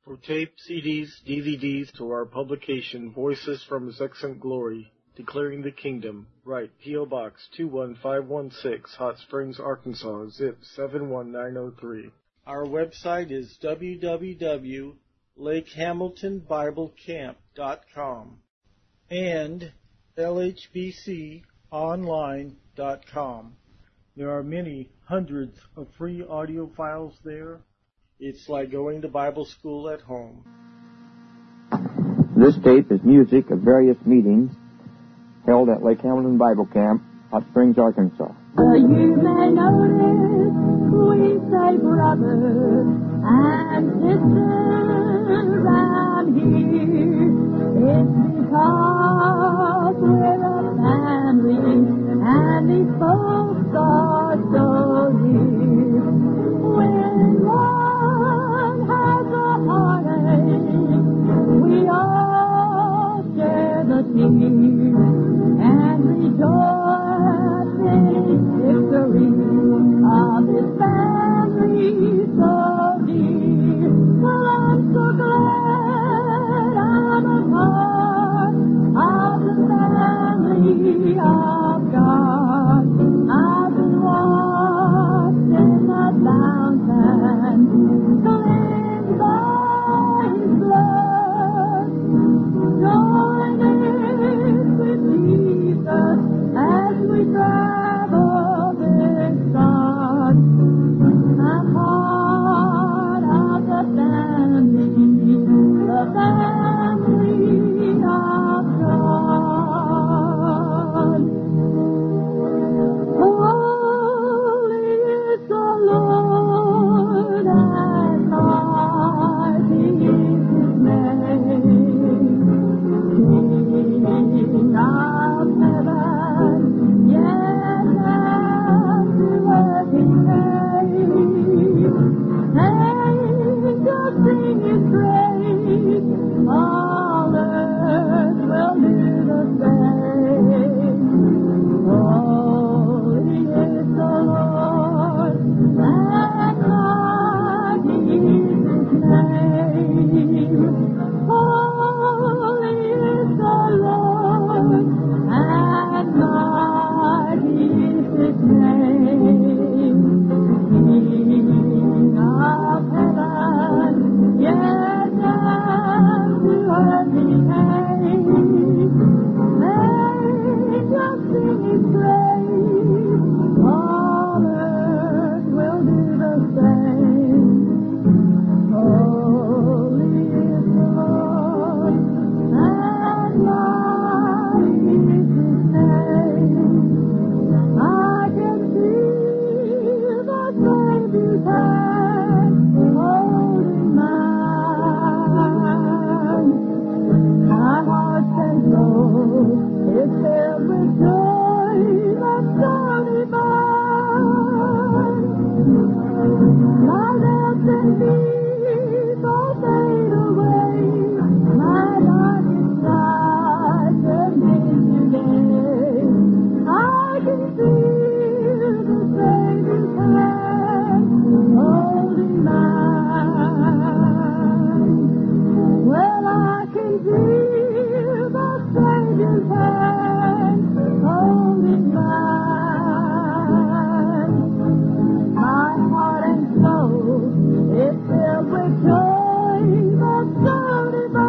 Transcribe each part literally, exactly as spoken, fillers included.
For tape, C Ds, D V Ds, to our publication, Voices from His Excellent Glory, Declaring the Kingdom, write P O. Box two one five one six, Hot Springs, Arkansas, zip seven one nine zero three. Our website is w w w dot lake hamilton bible camp dot com and l h b c online dot com. There are many hundreds of free audio files there. It's like going to Bible school at home. This tape is music of various meetings held at Lake Hamilton Bible Camp, Hot Springs, Arkansas. Well, you may notice we say brother and sister around here. It's because we're a family and these folks are so dear. When one has a heartache, we all share the tears and rejoice in victory of this family so dear. Well, I'm so glad I'm a part of the family of God. I've been washed in the fountain, cleansed by His blood, joined with Jesus as we travel this road. I'm part of the family, the family of God. Holy is the Lord, and mighty is His name. King of heaven, yes, and to earth He came. Angels sing His praise, all earth will do the same. Holy is the Lord, and mighty is His name. Holy is the Lord, and mighty is His name. King of heaven, yes, and to earth He came. Angels sing His praise, all earth will do the same. Holy is the Lord, and mighty is His name. I can feel the Savior's hand holding mine. My heart and soul is filled with joy that's so divine. My doubts and fears all fade away. My darkest night turns into day. I can feel the Savior's hand holding mine. Well, I can feel the Savior's hand holding mine. My heart and soul is filled with joy that's so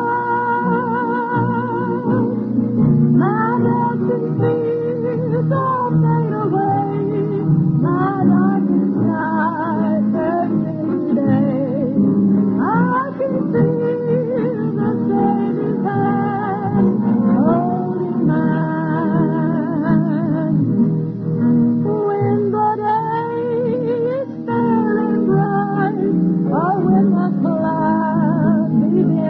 divine. My doubts and fears all fade away. My darkest night turns into day. I can feel the Savior's hand holding mine. When the day is fair and bright, or when the clouds begin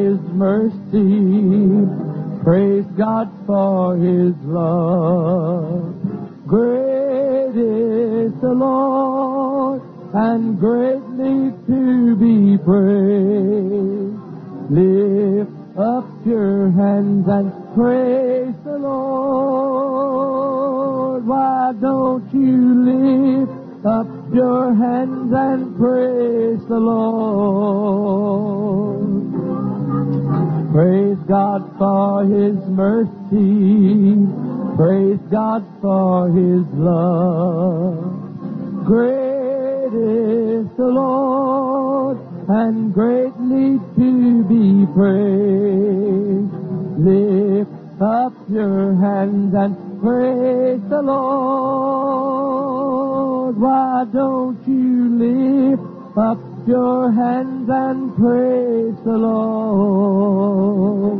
His mercy. Praise God for His love. Great is the Lord, and greatly to be praised. Lift up your hands and praise the Lord. Why don't you lift up your hands and praise the Lord? Praise God for His mercy. Praise God for His love. Great is the Lord, and greatly to be praised. Lift up your hands and praise the Lord. Why don't you lift up your hands and praise the Lord?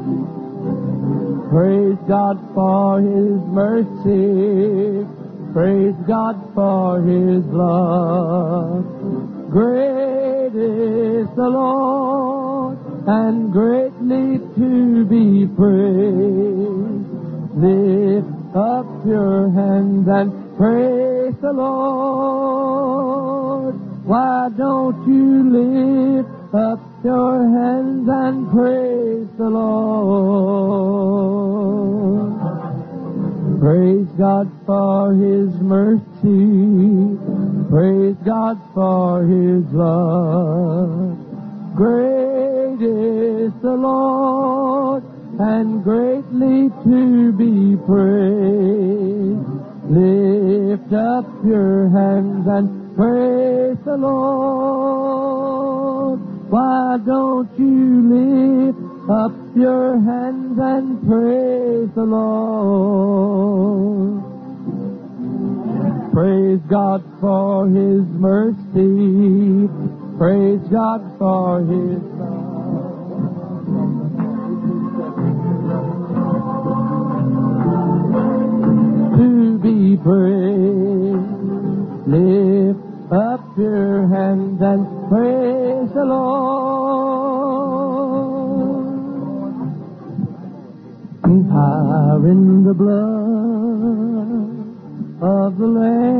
Praise God for His mercy. Praise God for His love. Great is the Lord, and greatly to be praised. Lift up your hands and praise the Lord. Why don't you lift up your hands and praise the Lord? Praise God for His mercy. Praise God for His love. Great is the Lord, and greatly to be praised. Lift up your hands and praise the Lord. Why don't you lift up your hands and praise the Lord? Praise God for His mercy. Praise God for His love. To be praised. Lift up your hands and praise the Lord. Power in the blood of the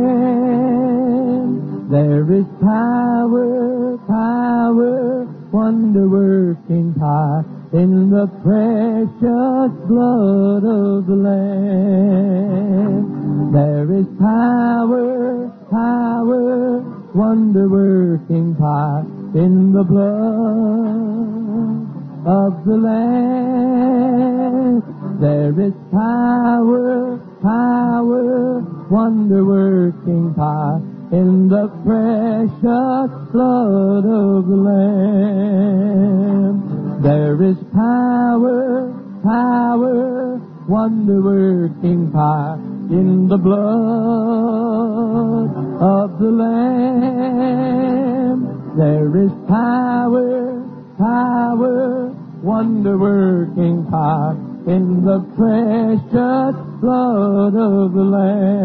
Lamb. There is power, power, wonder-working power in the precious blood of the Lamb. There is power, power, wonder-working power in the blood of the Lamb. There is power, power, wonder-working power in the precious blood of the Lamb. There is power, power, wonder-working power in the blood of the Lamb. There is power, power, wonder-working power in the precious blood of the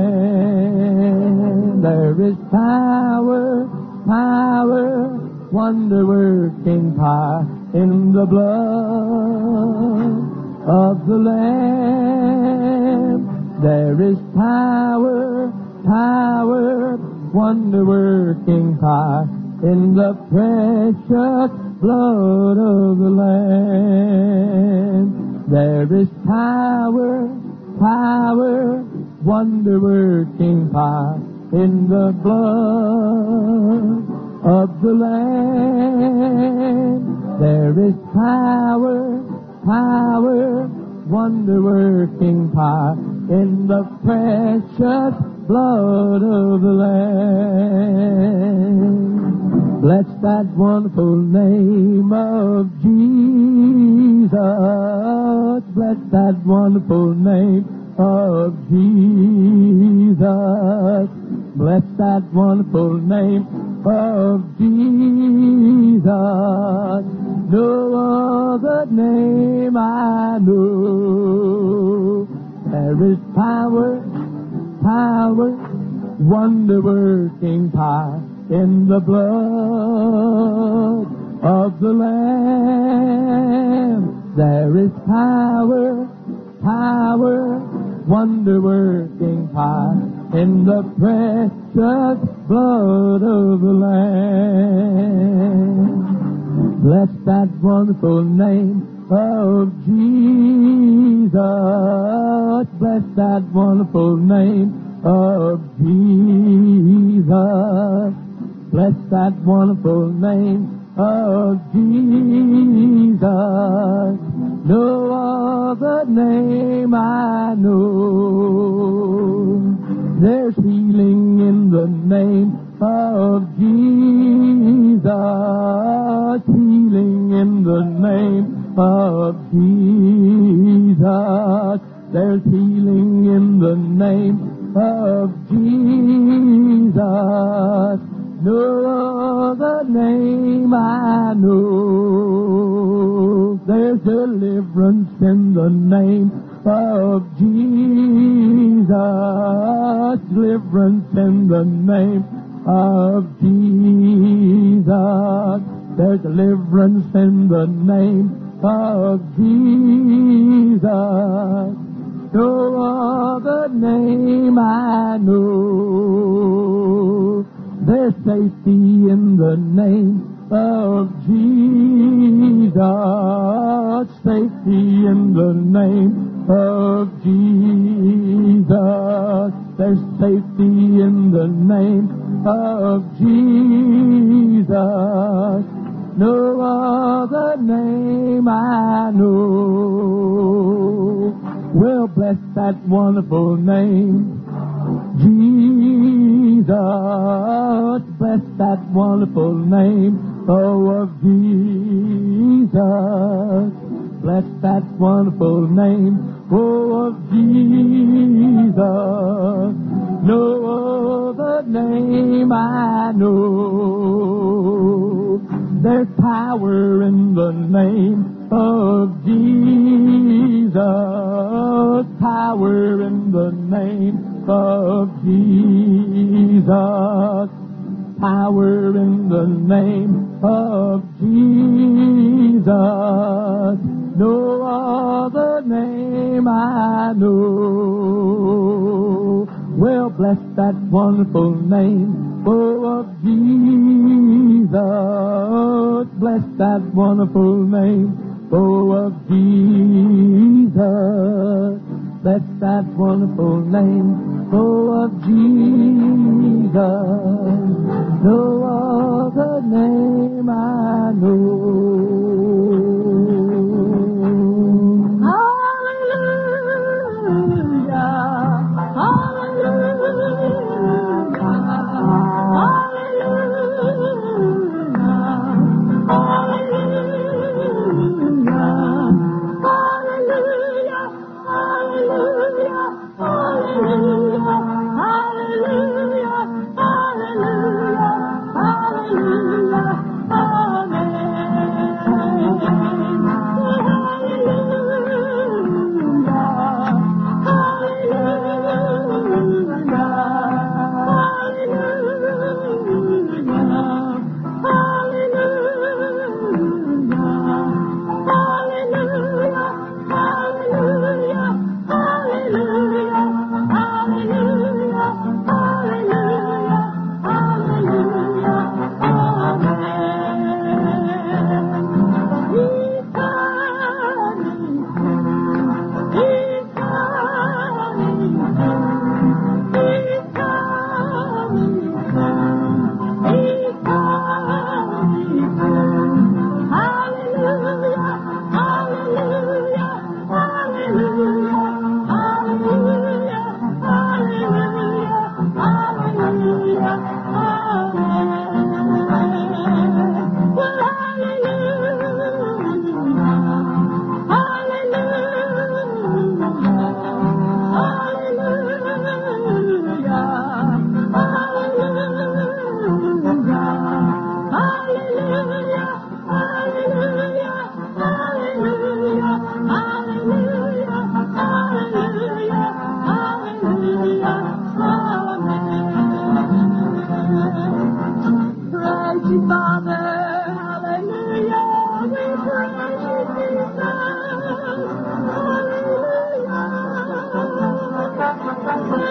Lamb. There is power, power, wonder-working power in the blood of the Lamb. There is power, power, wonder-working power in the precious blood of the Lamb. There is power, power, wonder-working power in the blood of the Lamb. There is power, power, wonder-working power in the precious blood of the Lamb. Bless that wonderful name of Jesus. Bless that wonderful name of Jesus. Bless that wonderful name of Jesus. No other name I know. There is power, power, wonder-working power in the blood of the Lamb. There is power, power, wonder-working power in the precious blood of the Lamb. Bless that wonderful name of Jesus. Bless that wonderful name of Jesus. Bless that wonderful name of Jesus. No other name I know. There's healing in the name of Jesus. Healing in the name of Jesus. There's healing in the name of Jesus. No other name I know. There's deliverance in the name of Jesus. Deliverance in the name of Jesus. There's deliverance in the name of Jesus. No other name I know. There's safety in the name of Jesus. Safety in the name of Jesus. There's safety in the name of Jesus. No other name I know. Well, bless that wonderful name, Jesus. Bless that wonderful name, oh, of Jesus. Bless that wonderful name, oh, of Jesus. No other name I know. There's power in the name of Jesus. Power in the name of Jesus. Power in the name of Jesus. No other name I know. Well, bless that wonderful name, oh, of Jesus. Bless that wonderful name, oh, of Jesus. Bless that wonderful name, oh, of Jesus. No other name I know.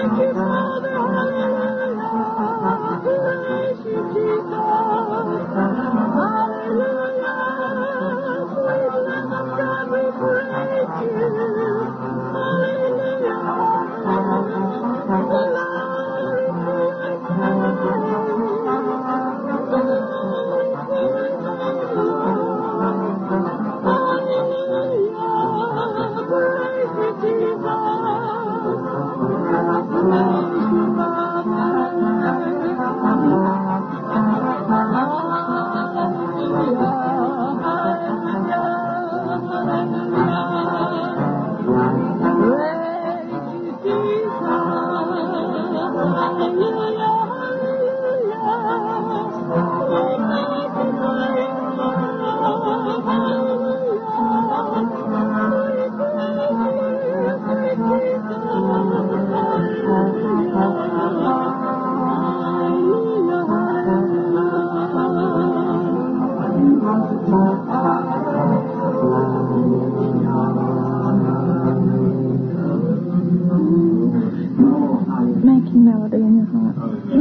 Making melody in your heart.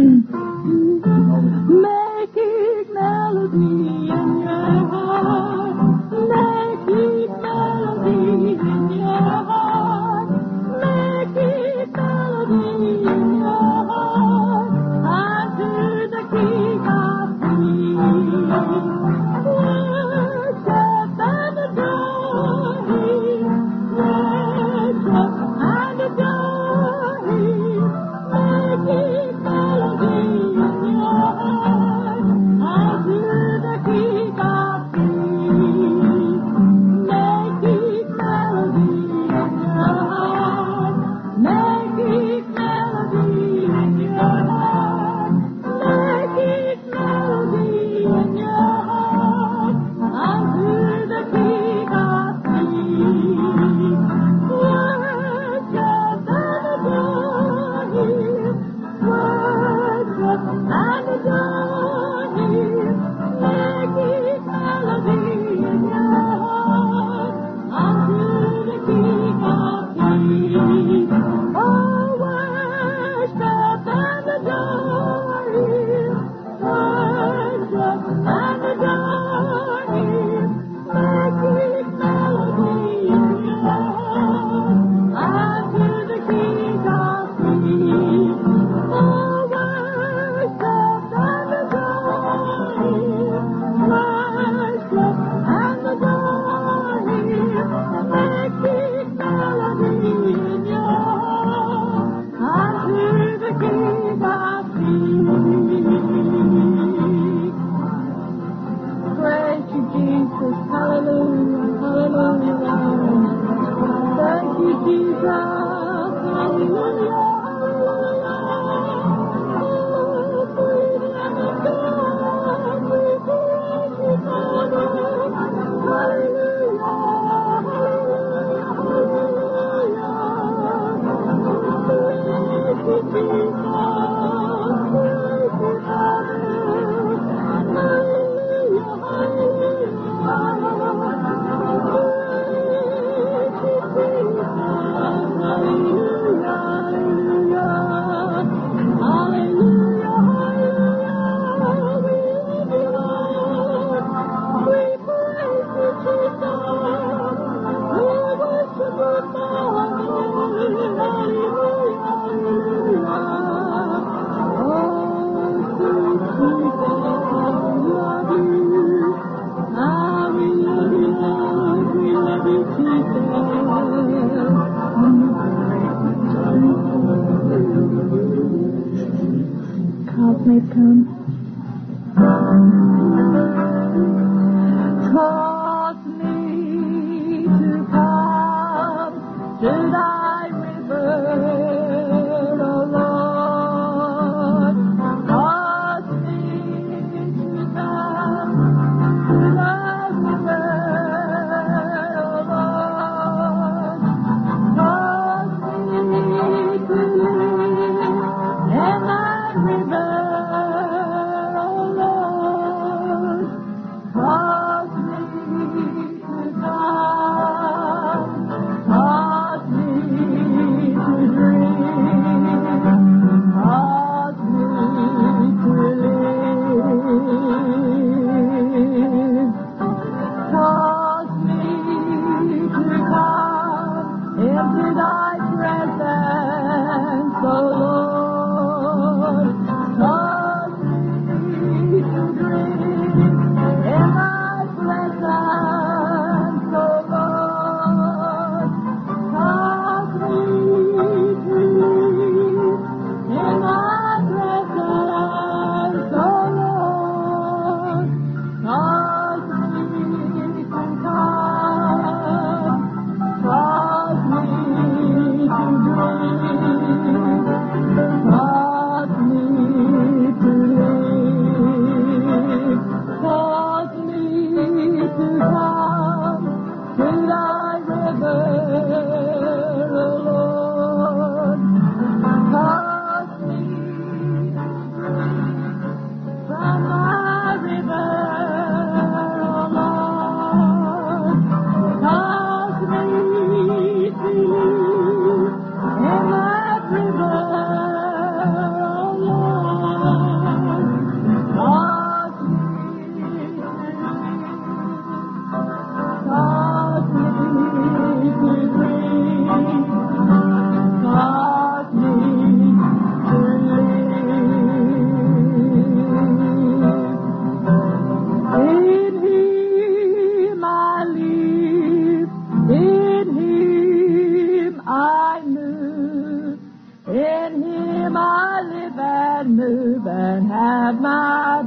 Making melody in your heart. Making melody in your heart. Making melody in your heart. Unto the King of Kings. Worship and adore Him. Worship and adore Him. Making melody in your heart, unto the King of Kings. Making melody in your heart, making melody in your heart, making melody in your heart, unto the King of Kings. Worship and adore Him. Worship and adore Him. Making melody in your heart, unto the King of Kings. Oh, worship and adore Him. Worship and adore Him. Making melody in your heart, unto the King of Kings. Oh, worship and adore Him. Worship and adore Him. Making melody in your heart, unto the King of Kings. Praise you, Jesus. Hallelujah. Hallelujah. Thank you, Jesus. Hallelujah. Cause may come. Cause me to come to thy river, O Lord. Cause me to come to thy river, O Lord. Cause me to live in thy river. into thy presence, O Lord. Cause me to drink in thy presence, O Lord. Cause me to live in thy presence, O Lord. Cause me to come, cause me to drink, cause me to live, cause me to come to thy river, O Lord. Cause me from thy river, O Lord. Cause me to live in that river, O Lord. Cause me to cause me to drink, cause me to live. In him I live, in him I move, in him I live and move and have my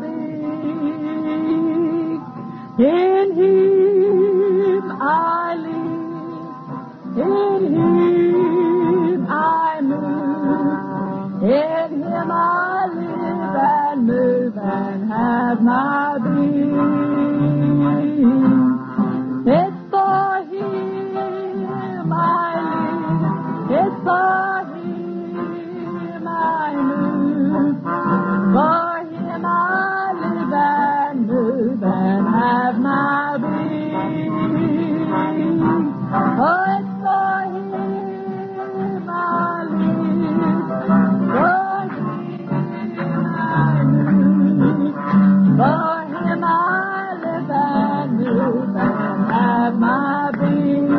being. In him I live, in him I move, in him I live and move and have my being. It's for him I live, it's for him I move, for him I live and move and have my being. Oh, it's for him I live, for him I move, for him I live and move and have my being.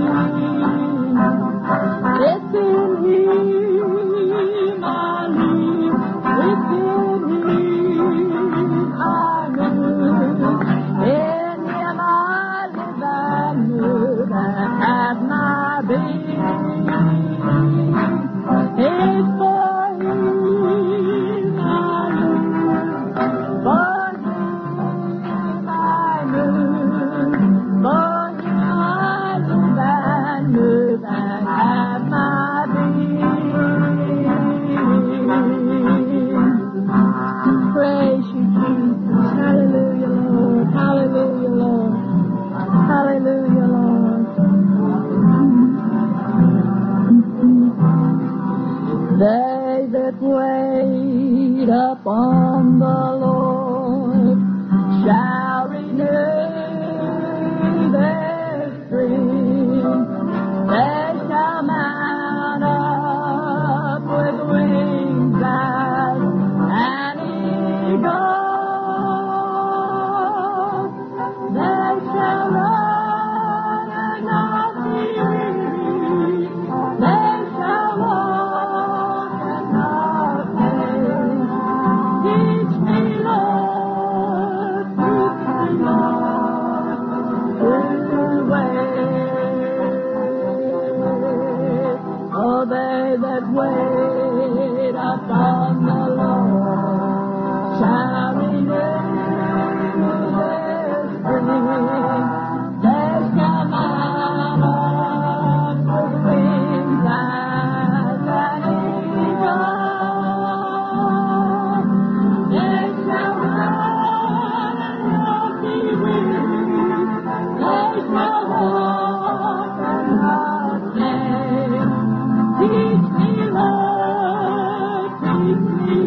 It's in him I live, it's in him I move, in him I live and move and have my being. It's for him I live, for him I move, for him I live and move and have my being. Praise you, Jesus. Hallelujah, Lord. Hallelujah, Lord. Hallelujah, Lord. They that wait upon the Lord shall renew their strength. They shall mount up with wings as an eagle. They shall run and not be weary. They shall walk and not faint. Teach me, Lord, teach me, Lord, to wait. Oh, they that wait upon the Lord shall renew their strength. They shall mount up with wings as an eagle. They shall run and not be weary. They shall walk and not faint. Teach me, Lord, teach me,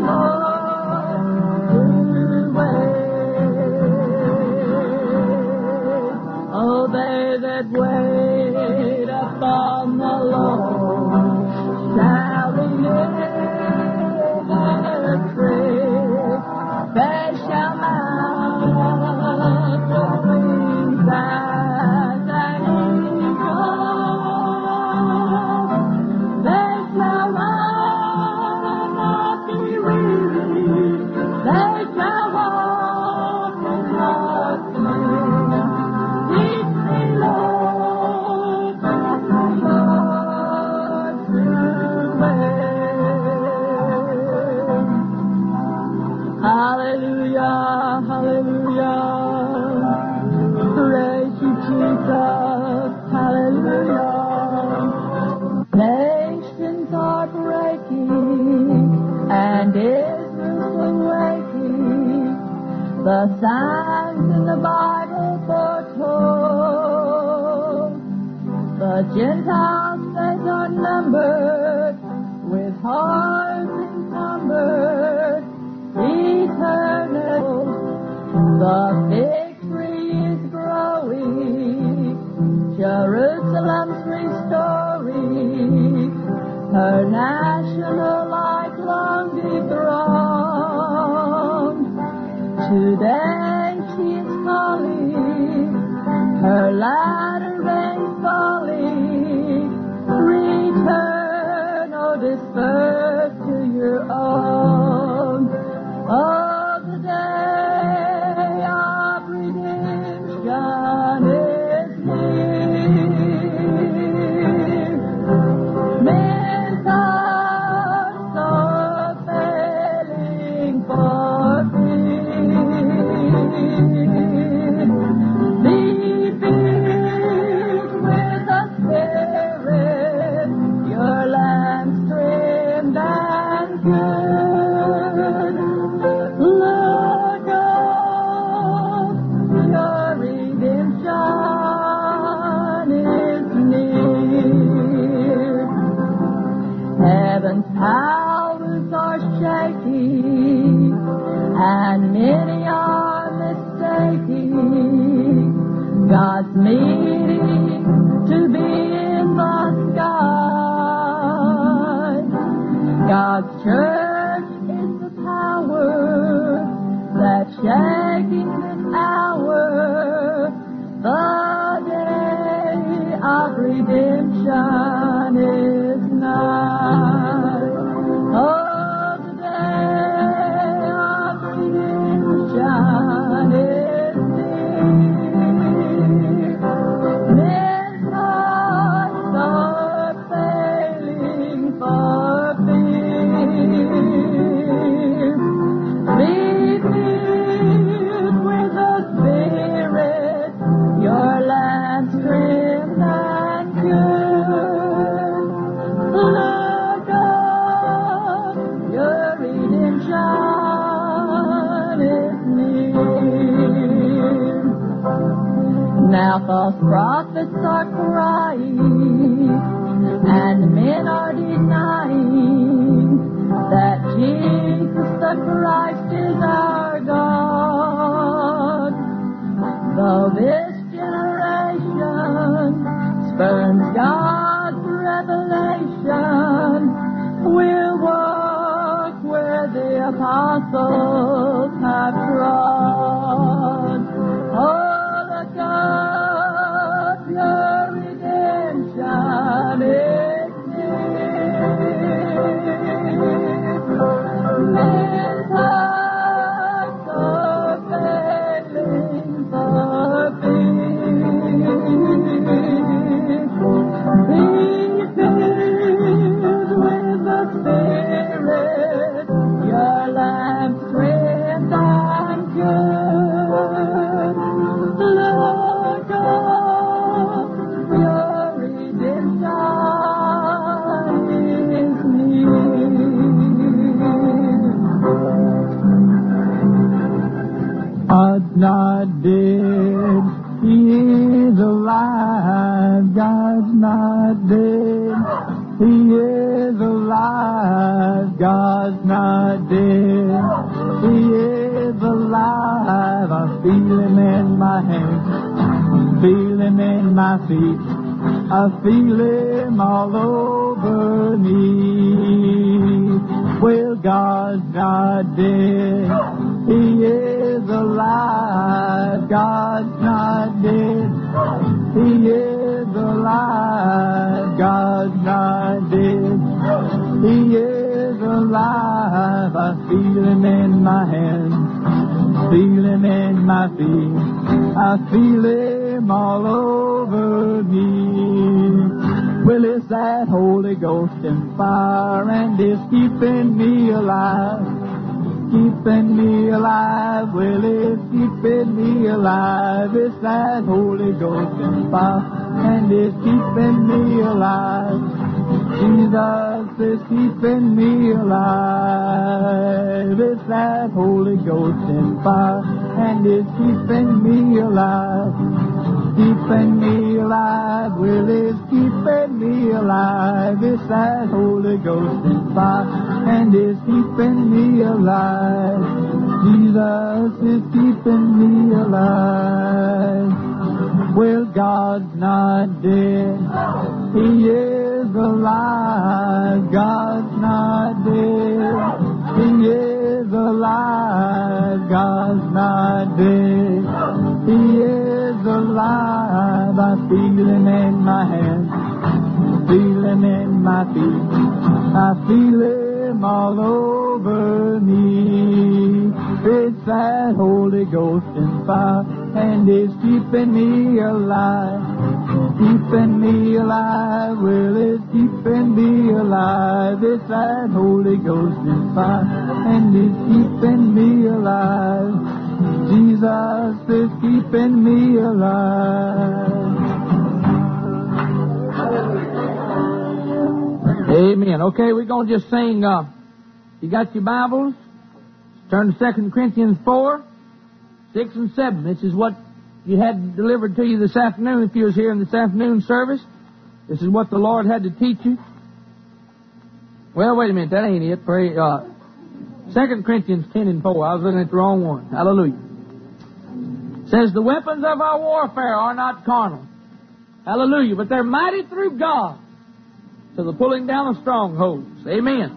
numbered, with hearts encumbered, eternal. The victory is growing, Jerusalem's restoring, her national light long dethroned. Today she is calling, her latter rain's falling. Return, O dispersed to your own. Oh, the day of redemption is near. Men's hearts are failing for fear. Be filled with the Spirit, your lamps trimmed and good. Look up, your redemption is near. Heaven's powers are shaking, and many are mistaking God's meaning to be in the sky. God's church is the power that's shaking this hour. The day of redemption is nigh. Oh, the day of redemption is near. Men's hearts are failing for fear. Be filled with the Spirit, your lamps trimmed and good. Look up, your redemption is near. Now false prophets are crying, and men are denying that Jesus the Christ is our God. Though this generation spurns God's revelation, we'll walk where the apostles have trod. Oh, look up, your redemption is near. Men's hearts are failing for fear. Be filled with the Spirit, your lamps trimmed and good. Look up, your redemption is near. God's not dead, He is alive. God's not dead, He is alive. God's not dead, He is alive. I feel Him in my hands, feel Him in my feet. I feel Him all over me. Well, God's not dead, He is alive. God's not dead, He is alive. God's not dead, He is alive. I feel Him in my hands, feel Him in my feet. I feel Him all over me. Well, it's that Holy Ghost and fire, and it's keeping me alive, keeping me alive. Well, it's keeping me alive. It's that Holy Ghost and fire, and it's keeping me alive. Jesus is keeping me alive. It's that Holy Ghost and fire, and it's keeping me alive. keeping me alive. Well, it's keeping me alive. It's that Holy Ghost and fire, and it's keeping me alive. Jesus is keeping me alive. Well, God's not dead. He is alive. God's not dead. He is alive. God's not dead. He is alive. I feel him in my hands. Feel him in my feet. I feel him all over me. It's that Holy Ghost and fire, and it's keeping me alive. Keeping me alive. Well, it's keeping me alive. It's that Holy Ghost and fire, and it's keeping me alive. Jesus is keeping me alive. Amen. Okay, we're going to just sing. Uh, you got your Bibles? Turn to Second Corinthians four, six and seven. This is what you had delivered to you this afternoon. If you was here in this afternoon service, this is what the Lord had to teach you. Well, wait a minute. That ain't it. Pray. Uh, Second Corinthians ten and four. I was looking at the wrong one. Hallelujah. It says, the weapons of our warfare are not carnal. Hallelujah. But they're mighty through God to the pulling down of strongholds. Amen.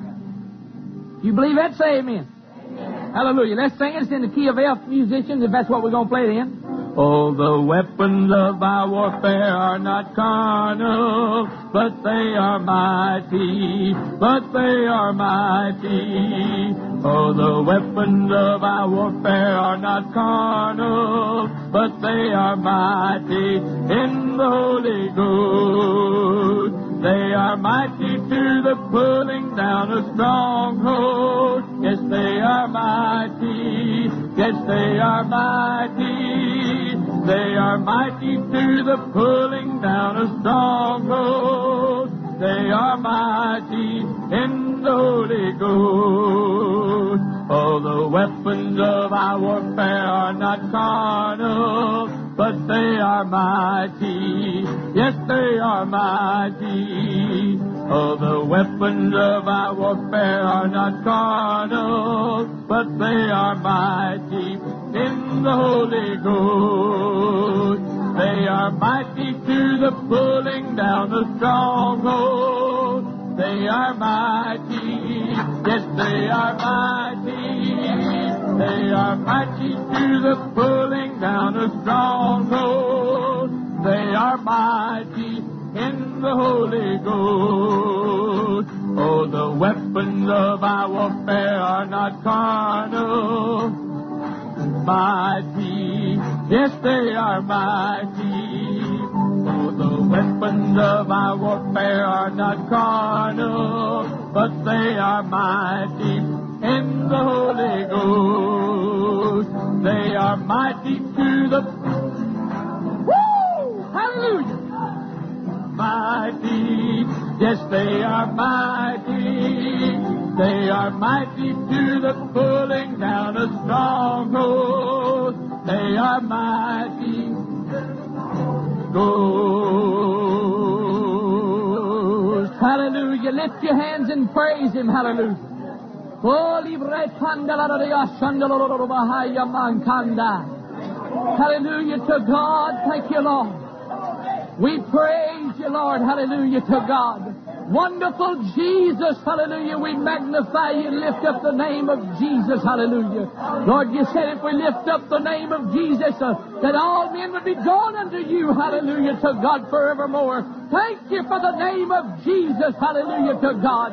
You believe that? Say amen. Amen. Hallelujah. Let's sing it. It's in the key of F, musicians, if that's what we're going to play it in. Oh, the weapons of our warfare are not carnal, but they are mighty, but they are mighty. Oh, the weapons of our warfare are not carnal, but they are mighty in the Holy Ghost. They are mighty to the pulling down of strongholds. Yes, they are mighty. Yes, they are mighty. They are mighty to the pulling down of strongholds. They are mighty in the Holy Ghost. Oh, the weapons of our warfare are not carnal, but they are mighty. Yes, they are mighty. Oh, the weapons of our warfare are not carnal, but they are mighty in the Holy Ghost. They are mighty to the pulling down of strongholds. They are mighty. Yes, they are mighty. They are mighty to the pulling down of strongholds. They are mighty in the Holy Ghost. Oh, the weapons of our warfare are not carnal, mighty. Yes, they are mighty. Oh, the weapons of our warfare are not carnal, but they are mighty in the Holy Ghost. They are mighty to the... Woo! Hallelujah! Mighty. Yes, they are mighty. They are mighty to the pulling down of strongholds. They are mighty. Ghost. Hallelujah. Lift your hands and praise Him. Hallelujah. Hallelujah to God. Thank you, Lord. We praise you, Lord. Hallelujah to God. Wonderful Jesus, hallelujah. We magnify you and lift up the name of Jesus, hallelujah. Lord, you said if we lift up the name of Jesus, uh, that all men would be drawn unto you, hallelujah, to God forevermore. Thank you for the name of Jesus, hallelujah, to God.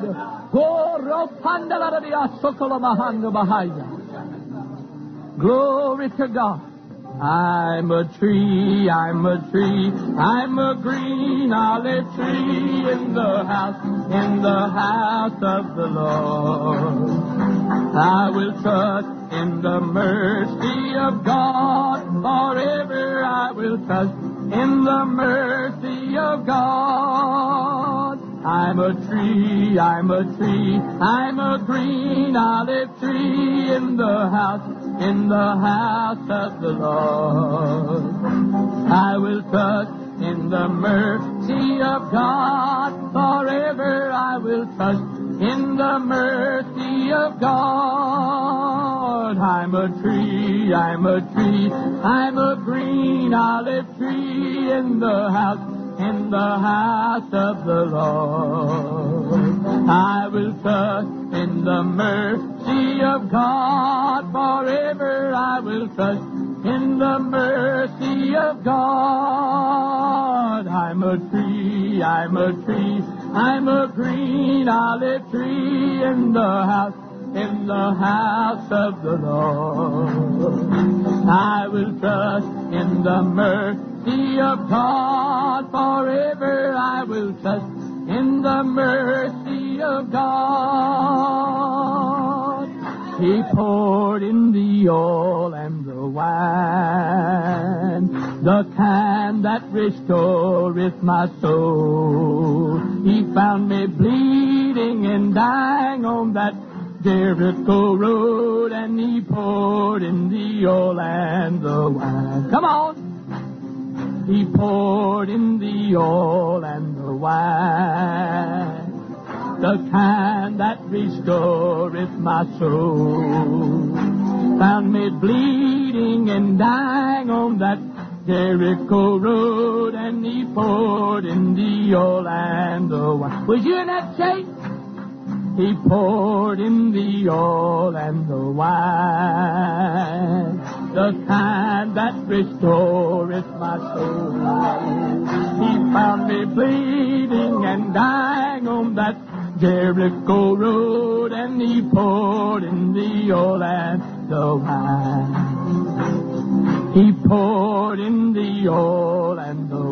Glory to God. I'm a tree, I'm a tree, I'm a green olive tree in the house, in the house of the Lord. I will trust in the mercy of God, forever I will trust in the mercy of God. I'm a tree, I'm a tree, I'm a green olive tree in the house, in the house of the Lord. I will trust in the mercy of God. Forever I will trust in the mercy of God. I'm a tree, I'm a tree, I'm a green olive tree in the house, in the house of the Lord. I will trust in the mercy of God. Forever I will trust in the mercy of God. I'm a tree, I'm a tree, I'm a green olive tree in the house, in the house of the Lord. I will trust in the mercy of God. Forever I will trust in the mercy of God. He poured in the oil and the wine, the kind that restoreth my soul. He found me bleeding and dying on that Jericho road, and he poured in the oil and the wine. Come on! He poured in the oil and the wine, the kind that restoreth my soul. Found me bleeding and dying on that Jericho road, and he poured in the oil and the wine. Was you in that shape? He poured in the oil and the wine, the kind that restoreth my soul. He found me bleeding and dying on that Jericho road, and he poured in the oil and the wine. He poured in the oil and the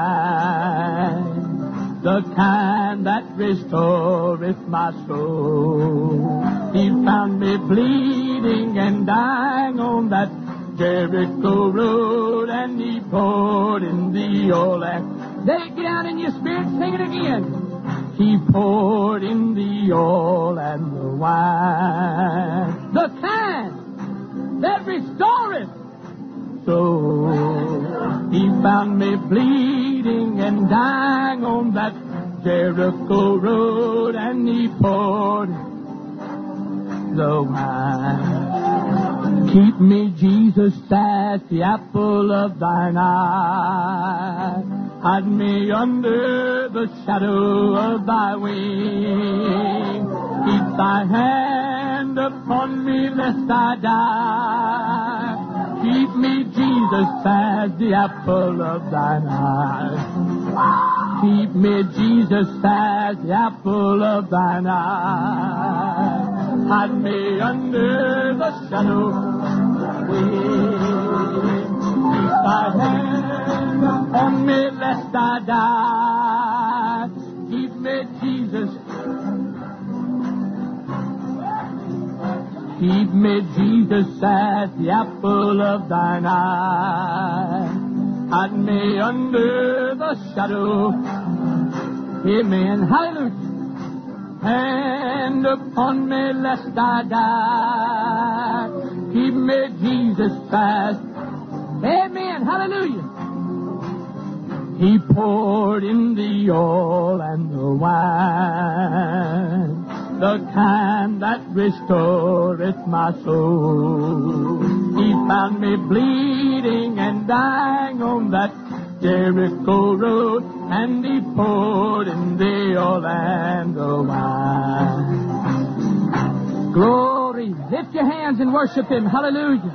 wine, the kind that restoreth my soul. He found me bleeding and dying on that Jericho road, and he poured in the oil and... Lay it down in your spirit, sing it again. He poured in the oil and the wine, the kind that restoreth soul. He found me bleeding and dying on that Jericho road, and he poured the wine. Keep me, Jesus, as the apple of thine eye. Hide me under the shadow of thy wing. Keep thy hand upon me lest I die. Keep me, Jesus, as the apple of thine eye. Keep me, Jesus, as the apple of thine eye. Hide me under the shadow of thy wing. Keep thy hand upon me lest I die. Keep me, Jesus. Keep me, Jesus, as the apple of thine eye. Hide me under the shadow. Amen. Hallelujah. Hand upon me lest I die. Keep me, Jesus, fast. Amen. Hallelujah. He poured in the oil and the wine, the kind that restoreth my soul. He found me bleeding and dying on that Jericho road, and he poured in the oil and the wine. Glory. Lift your hands and worship him. Hallelujah.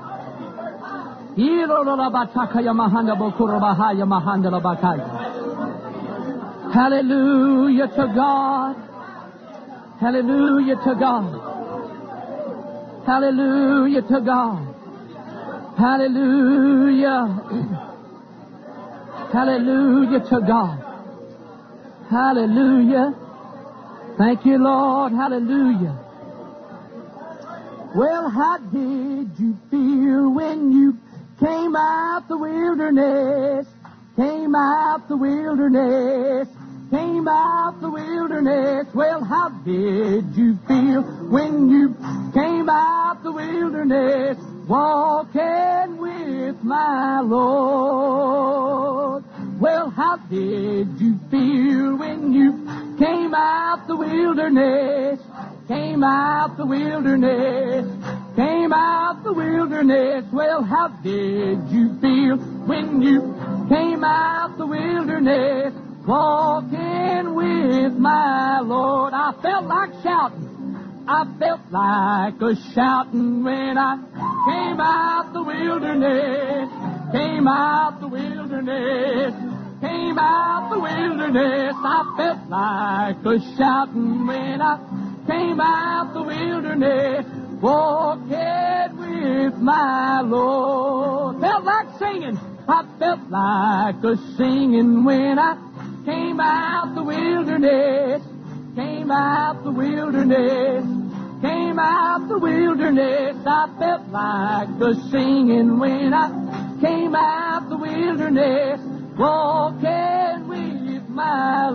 Hallelujah to God. Hallelujah to God. Hallelujah to God. Hallelujah. Hallelujah to God. Hallelujah. Thank you, Lord. Hallelujah. Well, how did you feel when you came out the wilderness? Came out the wilderness. Came out the wilderness. Well, how did you feel when you came out the wilderness? walking with my Lord. Well, how did you feel when you came out the wilderness? Came out the wilderness. Came out the wilderness. Well, how did you feel when you came out the wilderness? Walking with my Lord. I felt like shouting. I felt like a shouting when I came out the wilderness. Came out the wilderness. Came out the wilderness. I felt like a shouting when I came out the wilderness. Walking with my Lord. Felt like singing. I felt like a singing when I came out the wilderness. Came out the wilderness. Came out the wilderness. I felt like a singing when I came out the wilderness. Walking with my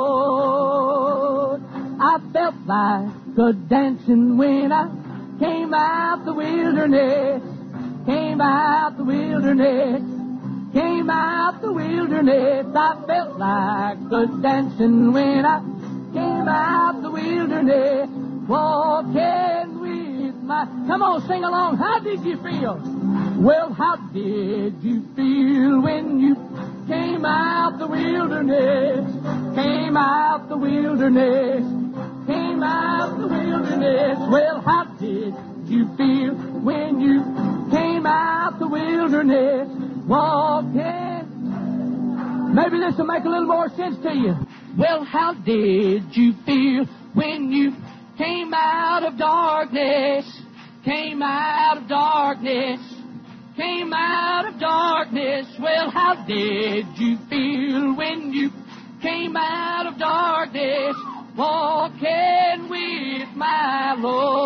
Lord. I felt like a dancing when I came out the wilderness. Came out the wilderness. Came out the wilderness. I felt like a dancing when I came out the wilderness. Walking with my... Come on, sing along. How did you feel? Well, how did you feel when you came out the wilderness? Came out the wilderness. Came out the wilderness. Well, how did you feel when you came out the wilderness? Walking. Maybe this will make a little more sense to you. Well, how did you feel when you came out of darkness? Came out of darkness. Came out of darkness. Well, how did you feel when you came out of darkness? Walking with my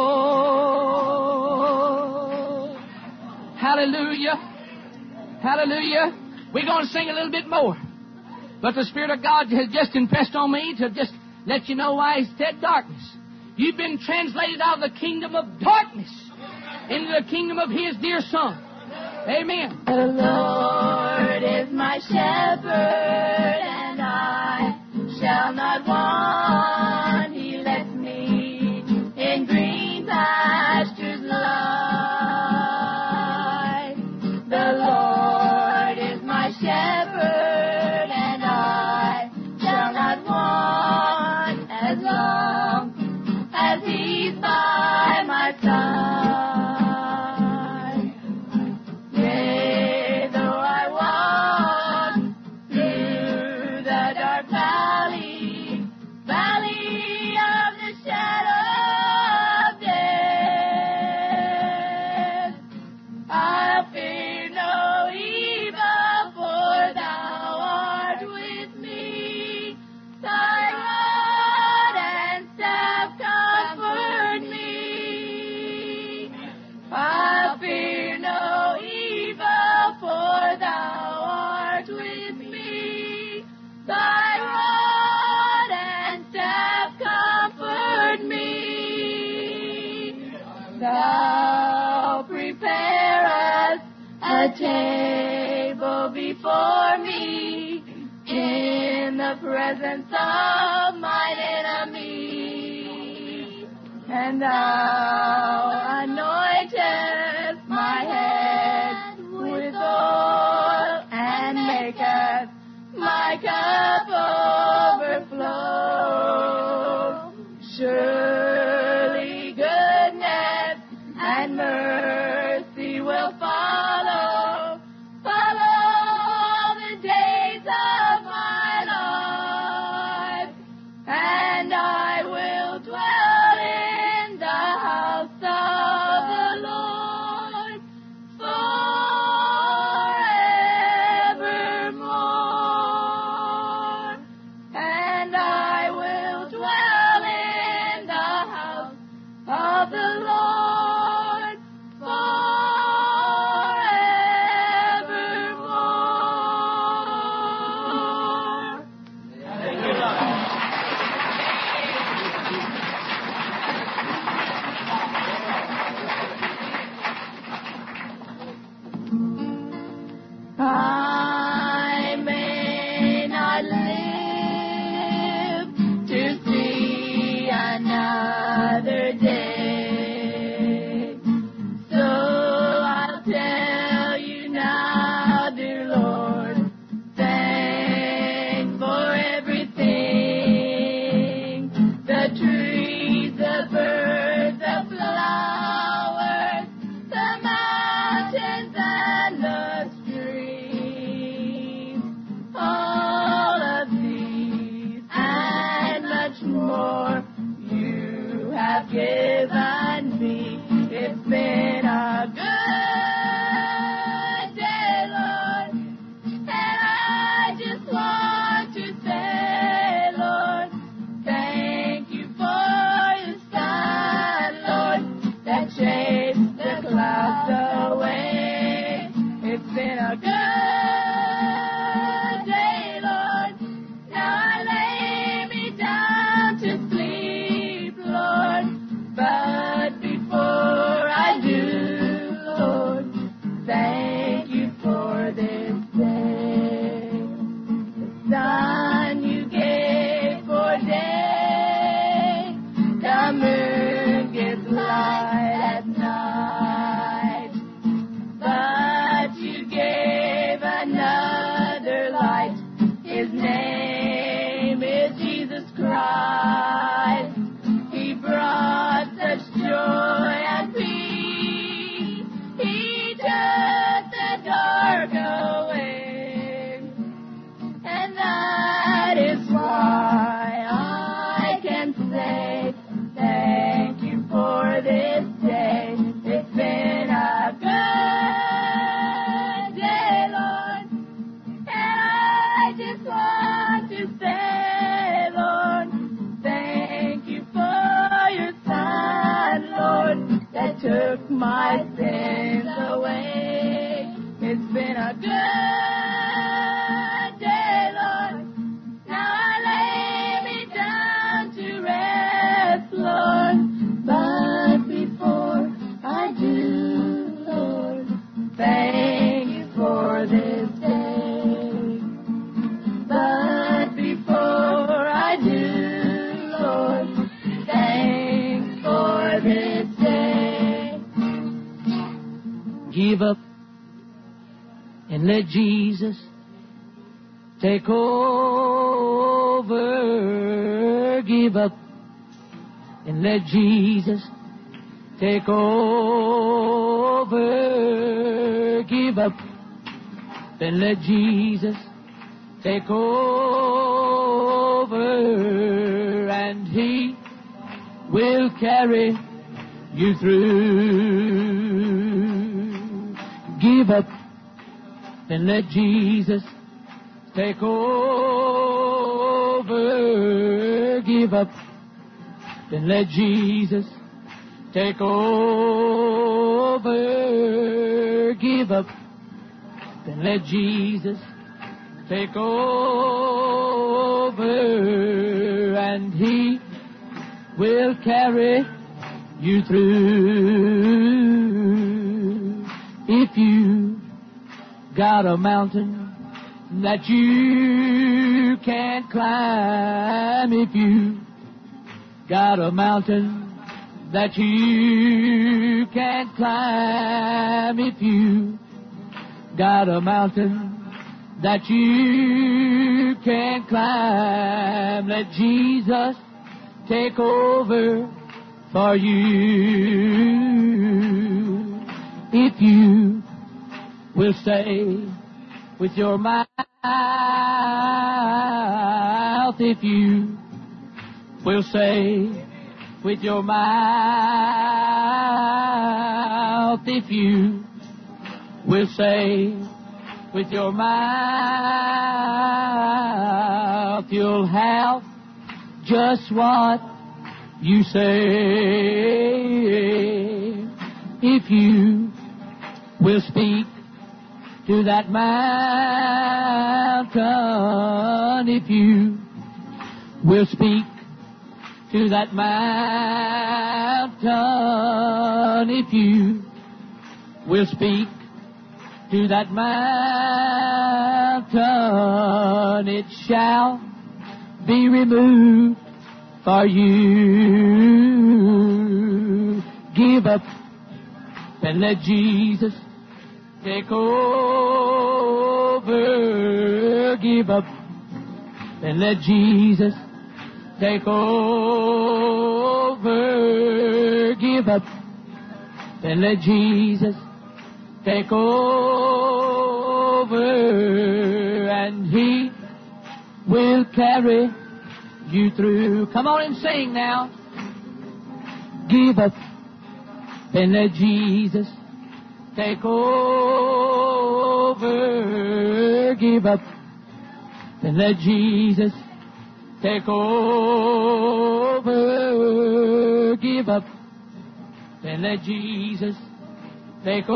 Lord. Hallelujah. Hallelujah. We're going to sing a little bit more. But the Spirit of God has just impressed on me to just let you know why He said darkness. You've been translated out of the kingdom of darkness into the kingdom of His dear Son. Amen. The Lord is my shepherd, and I shall not want. He lets me in green pastures lie. The Lord is my shepherd, and I shall not want as long as He's by my side. Yea, though I walk through the dark valley, valley of the shadow of death, I'll fear no evil, for Thou art with me. Thy rod and staff comfort me. I'll fear no evil, for Thou art with me. Thy rod and staff comfort me. Thou preparest a table before me in the presence of mine enemy, and Thou anointest my head with oil, and makest my cup overflow. Surely goodness and mercy will follow, follow all the days of my life, and I will dwell in the house of the Lord forevermore, and I will dwell in the house of the Lord forevermore. much more you have given me. It's been a good day, Lord, and I just want to say, Lord, thank you for your Son, Lord, that chased the clouds away. It's been a good day, Lord. Now I lay me down to sleep, Lord, but before I do, Lord, thank you for this day. The sun you gave for day, the moon gives light at night, but you gave another light. His name is Jesus Christ. He brought such joy and peace. He took the dark away. And that is why I can say thank you for this day. It's been a good day, Lord. And I just want to say, Lord, thank you for your Son, Lord, that took my sins away. It's been a good day, Lord. Now I lay me down to rest, Lord. But before I do, Lord, thank you for this day. But before I do, Lord, thanks for this day. Give up and let Jesus take over. Give up and let Jesus take over. Give up and let Jesus take over, and He will carry you through. Give up and let Jesus take over. Give up and let Jesus take over. Give up and let Jesus take over, and He will carry you through. If you got a mountain that you can't climb, if you got a mountain that you can't climb, if you got a mountain that you can't climb, let Jesus take over for you. If you will say with your mouth, if you will say with your mouth, if you will say with your mouth, you'll have just what you say. If you will speak to that mountain, if you will speak to that mountain, if you will speak to that mountain, it shall be removed for you. Give up and let Jesus take over. Give up and let Jesus take over. Give up and let Jesus take over, and He will carry you through. Come on and sing now. Give up and let Jesus take over. Give up and let Jesus take over. Give up and let Jesus take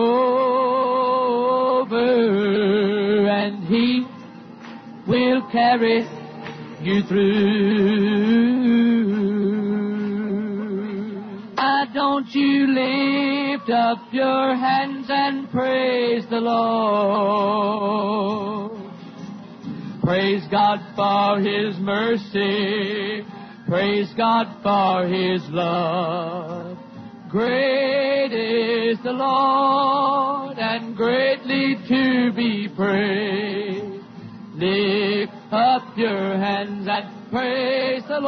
over. And He will carry you through. Why don't you lift up your hands and praise the Lord? Praise God for His mercy. Praise God for His love. Great is the Lord and greatly to be praised. Lift up your hands and praise the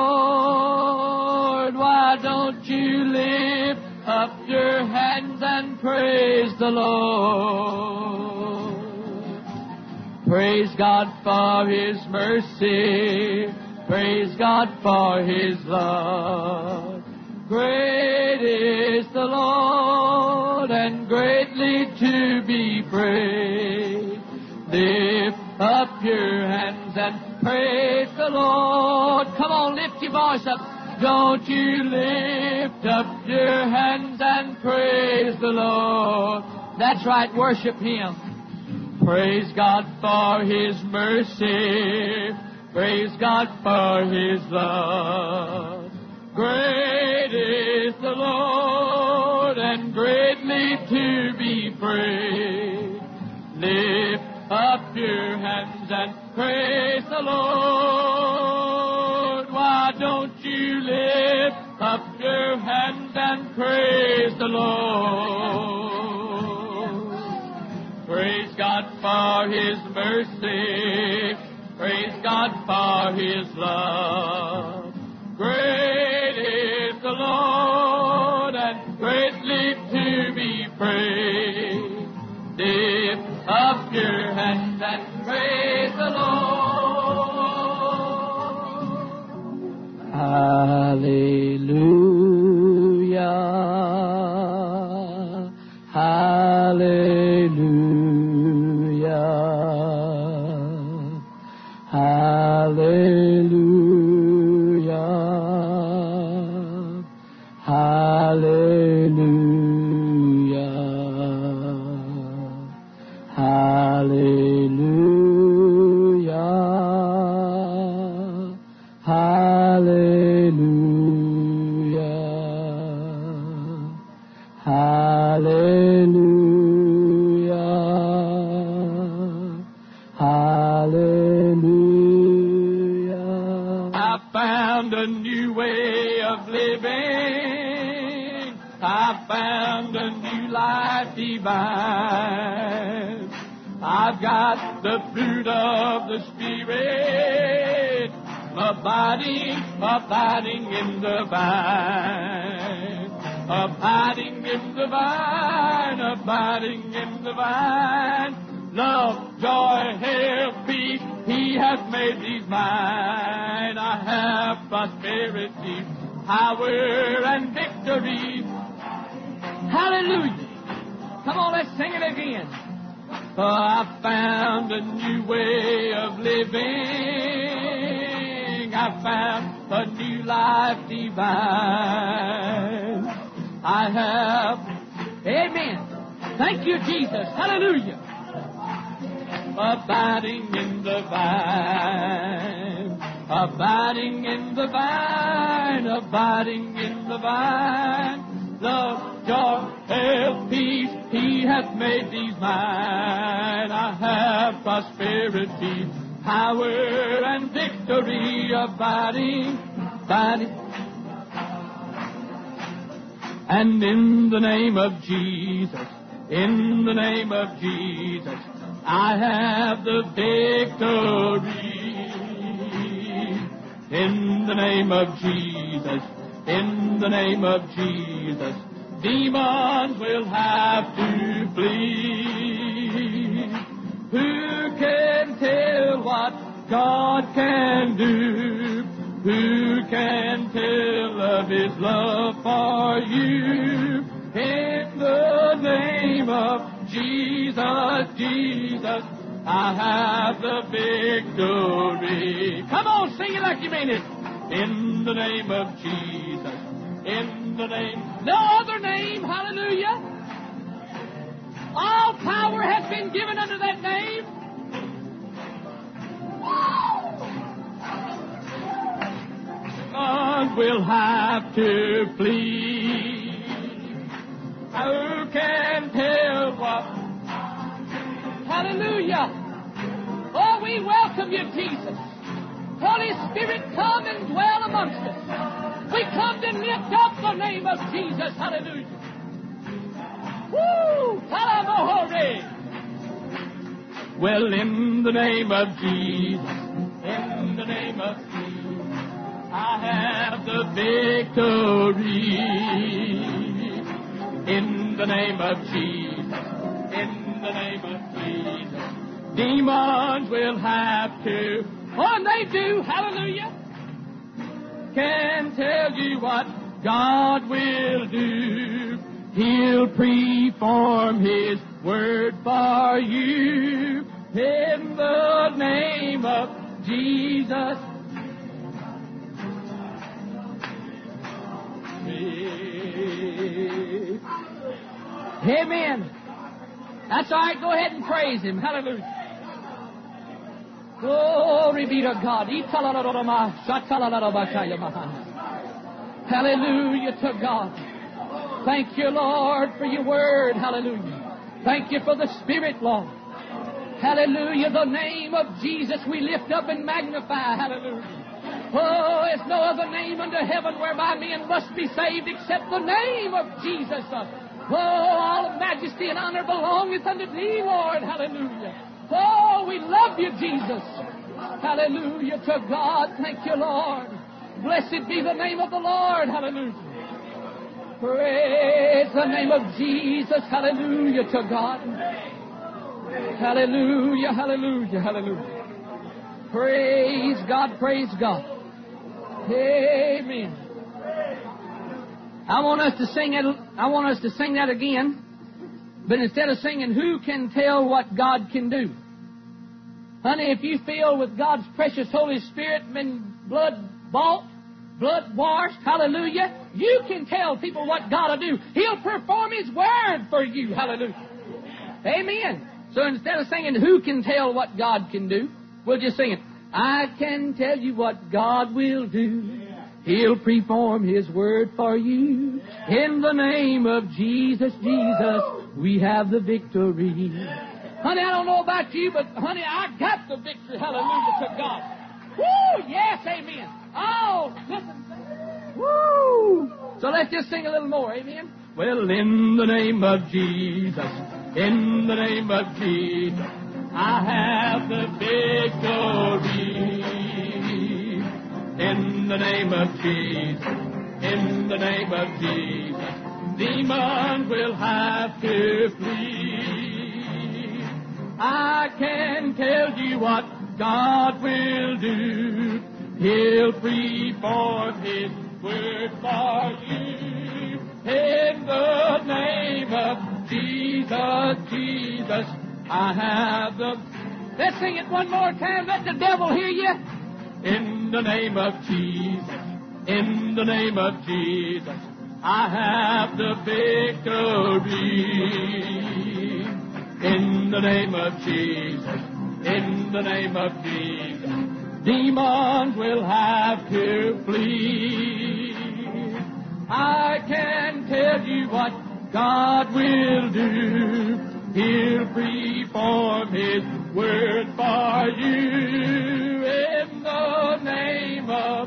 Lord. Why don't you lift up your hands and praise the Lord? Praise God for His mercy. Praise God for His love. Great is the Lord and greatly to be praised. Lift up your hands and praise the Lord. Come on, lift your voice up. Don't you lift up your hands and praise the Lord. That's right, worship Him. Praise God for His mercy. Praise God for His love. Great is the Lord and greatly to be praised. Lift up your hands and praise the Lord. Why don't you lift up your hands and praise the Lord? Praise God for His mercy. Praise God for His love. Great is the Lord and greatly to be praised. Lift up your hands and praise the Lord. Hallelujah. Hallelujah. Hallelujah. Hallelujah. Hallelujah. Hallelujah. Hallelujah. Hallelujah. I found a new way of living. I found a new life divine. I've got the fruit of the Spirit, abiding, abiding in the vine, abiding in the vine, abiding in the vine. Love, joy, health, peace, He hath made these mine. I have prosperity, power, and victory. Hallelujah. Come on, let's sing it again. For I found a new way of living. I found a new life divine. I have, amen. Thank you, Jesus. Hallelujah. Abiding in the vine, abiding in the vine, abiding in the vine. Love, joy, health, peace, He hath made these mine. I have prosperity, power, and victory, abiding, abiding. And in the name of Jesus, in the name of Jesus, I have the victory. In the name of Jesus, in the name of Jesus, demons will have to flee. Who can tell what God can do? Who can tell of His love for you? In the name of Jesus, Jesus, I have the victory. Come on, sing it like you mean it. In the name of Jesus, in the name, no other name, hallelujah. All power has been given under that name. God will have to flee. Who can tell what? Hallelujah. Oh, we welcome you, Jesus. Holy Spirit, come and dwell amongst us. We come to lift up the name of Jesus. Hallelujah. Woo! Talamohore. Well, in the name of Jesus, in the name of Jesus, I have the victory. In the name of Jesus, in the name of Jesus, demons will have to, oh, and they do, hallelujah, can tell you what God will do. He'll perform His word for you. In the name of Jesus. Amen. That's all right. Go ahead and praise Him. Hallelujah. Glory be to God. Hallelujah to God. Thank you, Lord, for your word. Hallelujah. Thank you for the Spirit, Lord. Hallelujah. The name of Jesus we lift up and magnify. Hallelujah. Oh, there's no other name under heaven whereby men must be saved except the name of Jesus. Oh, all majesty and honor belongeth unto Thee, Lord. Hallelujah. Oh, we love You, Jesus. Hallelujah to God. Thank You, Lord. Blessed be the name of the Lord. Hallelujah. Praise the name of Jesus. Hallelujah to God. Hallelujah, hallelujah, hallelujah. Praise God, praise God. Amen. I want us to sing it. I want us to sing that again. But instead of singing, who can tell what God can do? Honey, if you feel with God's precious Holy Spirit, been blood bought, blood washed, hallelujah, you can tell people what God will do. He'll perform His word for you, hallelujah. Amen. So instead of singing, who can tell what God can do, we'll just sing it. I can tell you what God will do. He'll perform His word for you. In the name of Jesus, Jesus, we have the victory. Honey, I don't know about you, but honey, I got the victory. Hallelujah to God. Woo! Yes, amen. Oh, listen. Woo! So let's just sing a little more, amen? Well, in the name of Jesus, in the name of Jesus, I have the victory. In the name of Jesus, in the name of Jesus, demons will have to flee. I can tell you what God will do. He'll perform His word for you. In the name of Jesus, Jesus, I have the... Let's sing it one more time. Let the devil hear you. In the name of Jesus, in the name of Jesus, I have the victory. In the name of Jesus, in the name of Jesus, demons will have to flee. I can tell you what God will do. He'll perform His word for you. In the name of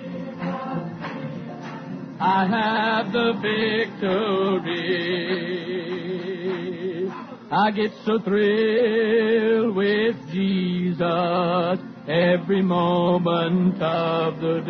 I have the victory. I get so thrilled with Jesus every moment of the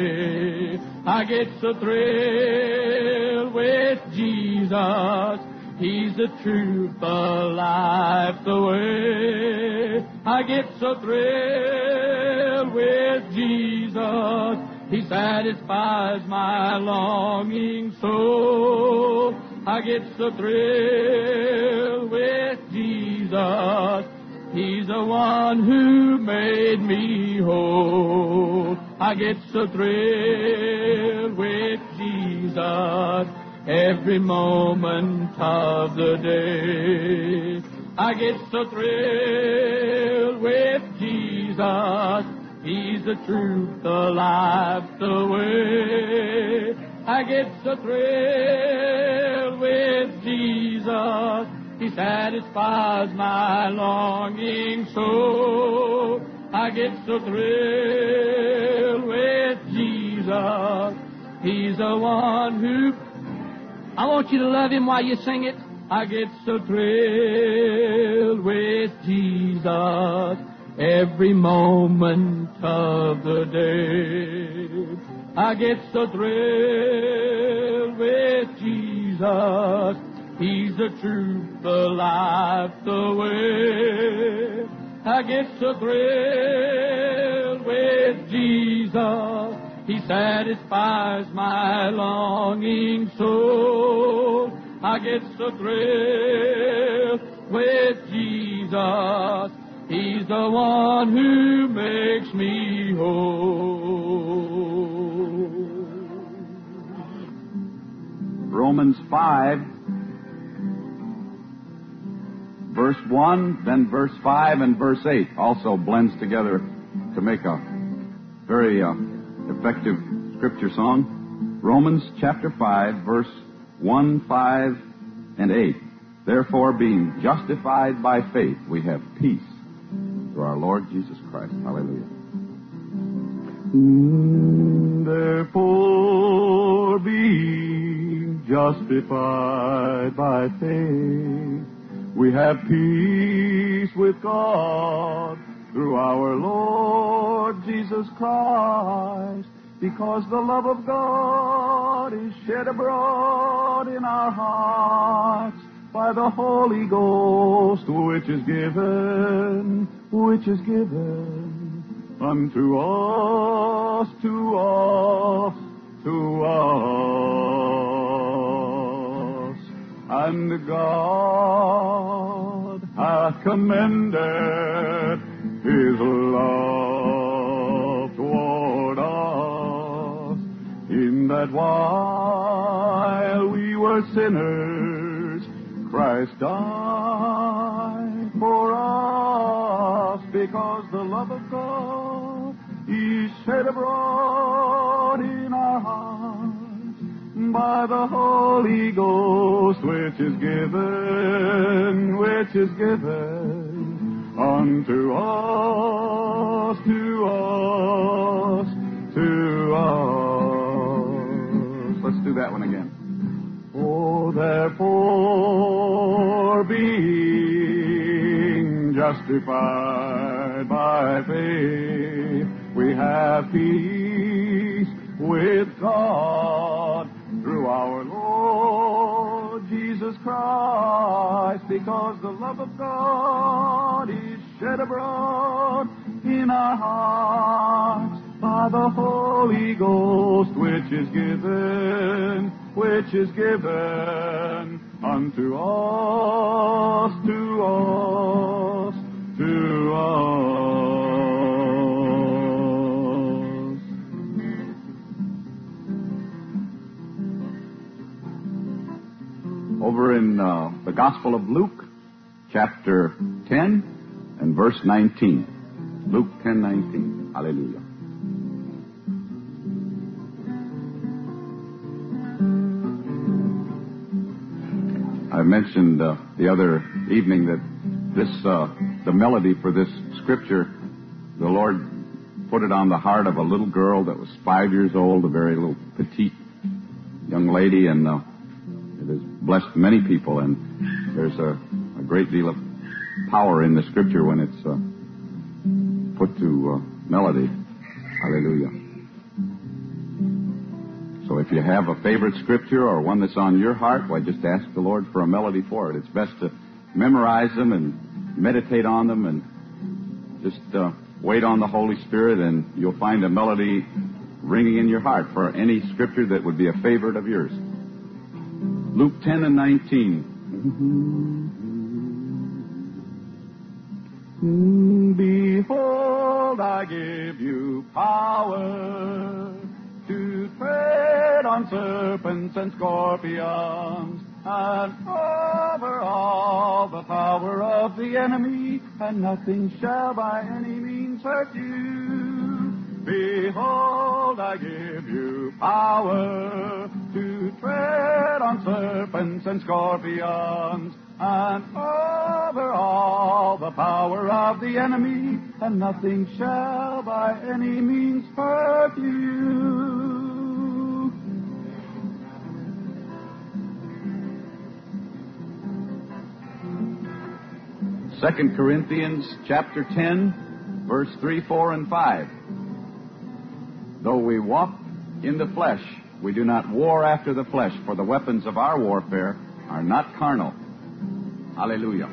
day. I get so thrilled with Jesus He's the truth, the life, the way. I get so thrilled with Jesus. He satisfies my longing soul. I get so thrilled with Jesus. He's the one who made me whole. I get so thrilled with Jesus every moment of the day. I get so thrilled with Jesus. He's the truth, the life, the way. I get so thrilled with Jesus. He satisfies my longing soul. I get so thrilled with Jesus. He's the one who... I want you to love Him while you sing it. I get so thrilled with Jesus every moment of the day. I get so thrilled with Jesus. He's the truth, the life, the way. I get so thrilled with Jesus. He satisfies my longing soul. I get so thrilled with Jesus. He's the one who makes me whole. Romans five, verse one, then verse five and verse eight also blends together to make a very uh, effective scripture song. Romans chapter five, verse one, five, and eight. Therefore, being justified by faith, we have peace through our Lord Jesus Christ. Hallelujah. Therefore, being justified by faith, we have peace with God through our Lord Jesus Christ, because the love of God is shed abroad in our hearts by the Holy Ghost, which is given, which is given unto us, to us, to us. And God hath commended His love toward us, in that while we were sinners, Christ died for us, because the love of God is shed abroad in our hearts by the Holy Ghost, which is given, which is given unto us, to us, to us. Let's do that one again. Oh, therefore, being justified by faith, we have peace with God through our Lord Jesus Christ, because the love of God is shed abroad in our hearts by the Holy Ghost, which is given, which is given unto us, to us, to us. Over in uh, the Gospel of Luke, chapter ten and verse nineteen. Luke ten nineteen. Hallelujah. I mentioned uh, the other evening that this, uh, the melody for this scripture, the Lord put it on the heart of a little girl that was five years old, a very little petite young lady, and uh, it has blessed many people, and there's a, a great deal of power in the scripture when it's uh, put to uh, melody. Hallelujah. So So if you have a favorite scripture or one that's on your heart, why just ask the Lord for a melody for it. It's best to memorize them and meditate on them and just uh, wait on the Holy Spirit, and you'll find a melody ringing in your heart for any scripture that would be a favorite of yours. Luke ten and nineteen. Behold, I give you power to tread on serpents and scorpions, and over all the power of the enemy, and nothing shall by any means hurt you. Behold, I give you power to tread on serpents and scorpions, and over all the power of the enemy, and nothing shall by any means hurt you. Second Corinthians chapter ten, verse three, four, and five. Though we walk in the flesh, we do not war after the flesh, for the weapons of our warfare are not carnal. Hallelujah.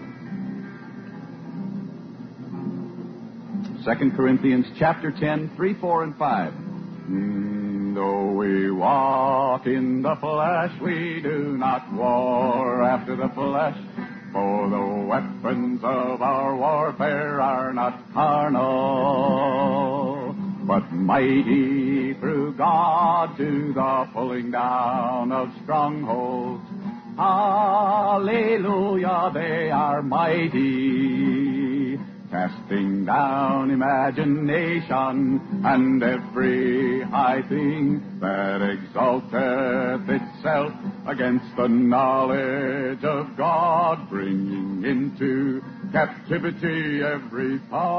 Second Corinthians chapter ten, three, four, and five. Mm, though we walk in the flesh, we do not war after the flesh, for the weapons of our warfare are not carnal, but mighty through God to the pulling down of strongholds. Hallelujah, they are mighty, casting down imagination and every high thing that exalteth itself against the knowledge of God, bringing into captivity every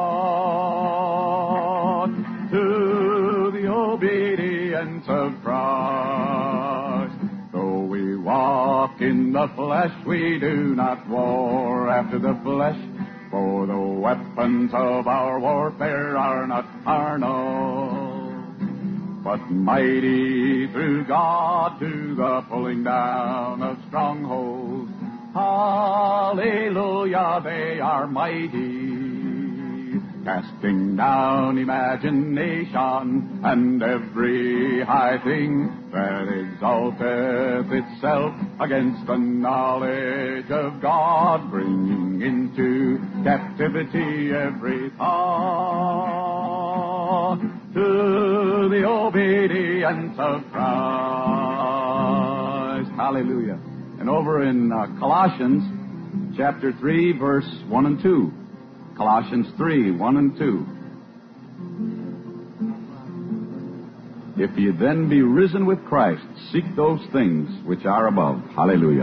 thought to the obedience of Christ. Though we walk in the flesh, we do not war after the flesh, for the weapons of our warfare are not carnal, but mighty through God to the pulling down of strongholds. Hallelujah, they are mighty, casting down imagination and every high thing that exalteth itself against the knowledge of God, bringing into captivity every thought to the obedience of Christ. Hallelujah. And over in uh, Colossians chapter three, verse one and two. Colossians three, one and two. If ye then be risen with Christ, seek those things which are above. Hallelujah.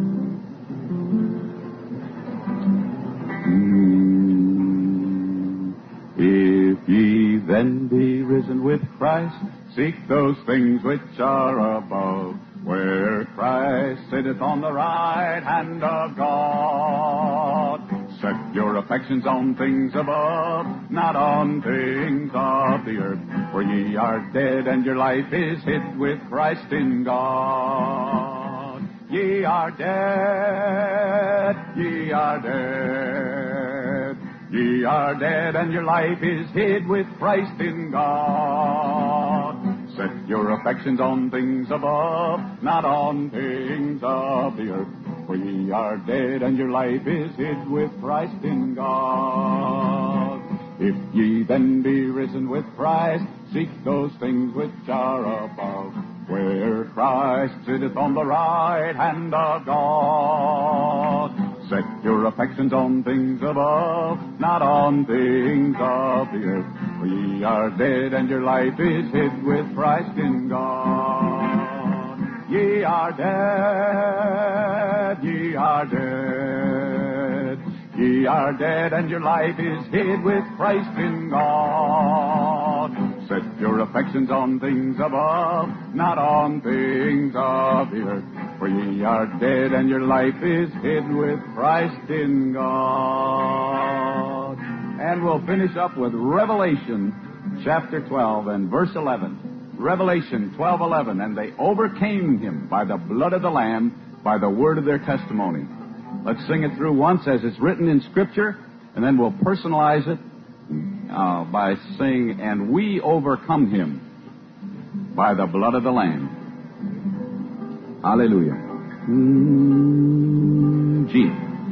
Mm. If ye then be risen with Christ, seek those things which are above, where Christ sitteth on the right hand of God. Set your affections on things above, not on things of the earth, for ye are dead, and your life is hid with Christ in God. Ye are dead, ye are dead, ye are dead, and your life is hid with Christ in God. Set your affections on things above, not on things of the earth, for ye are dead, and your life is hid with Christ in God. If ye then be risen with Christ, seek those things which are above, where Christ sitteth on the right hand of God. Set your affections on things above, not on things of the earth, for ye are dead, and your life is hid with Christ in God. Ye are dead, ye are dead, ye are dead, and your life is hid with Christ in God. Set your affections on things above, not on things of the earth, for ye are dead, and your life is hid with Christ in God. And we'll finish up with Revelation chapter twelve and verse eleven. Revelation twelve eleven, and they overcame him by the blood of the Lamb, by the word of their testimony. Let's sing it through once as it's written in Scripture, and then we'll personalize it uh, by saying, and we overcome him by the blood of the Lamb. Hallelujah. Mm, G.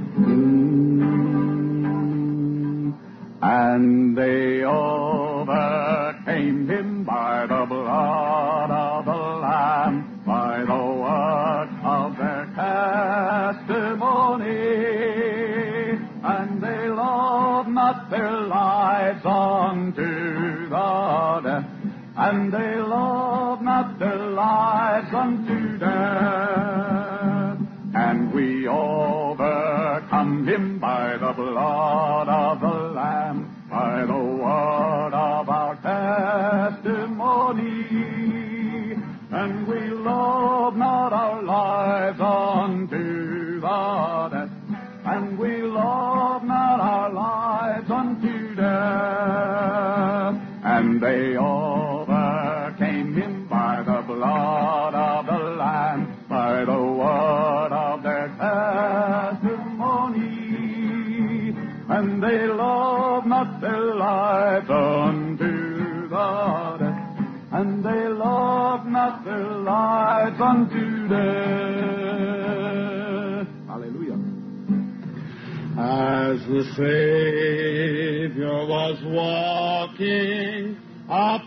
Mm, and they overcame him by the blood of the Lamb, by the word of their testimony, and they loved not their lives unto the death, and they loved not their lives unto death, and we overcome him by the blood of the Lamb, by the word of our testimony, and we love not our lives unto the death, and we love not our lives unto death, and they overcame him by the blood of the Lamb, by the word of their testimony, and they love not their lives unto the death, and they love not their lives unto death. Hallelujah. As the Savior was walking up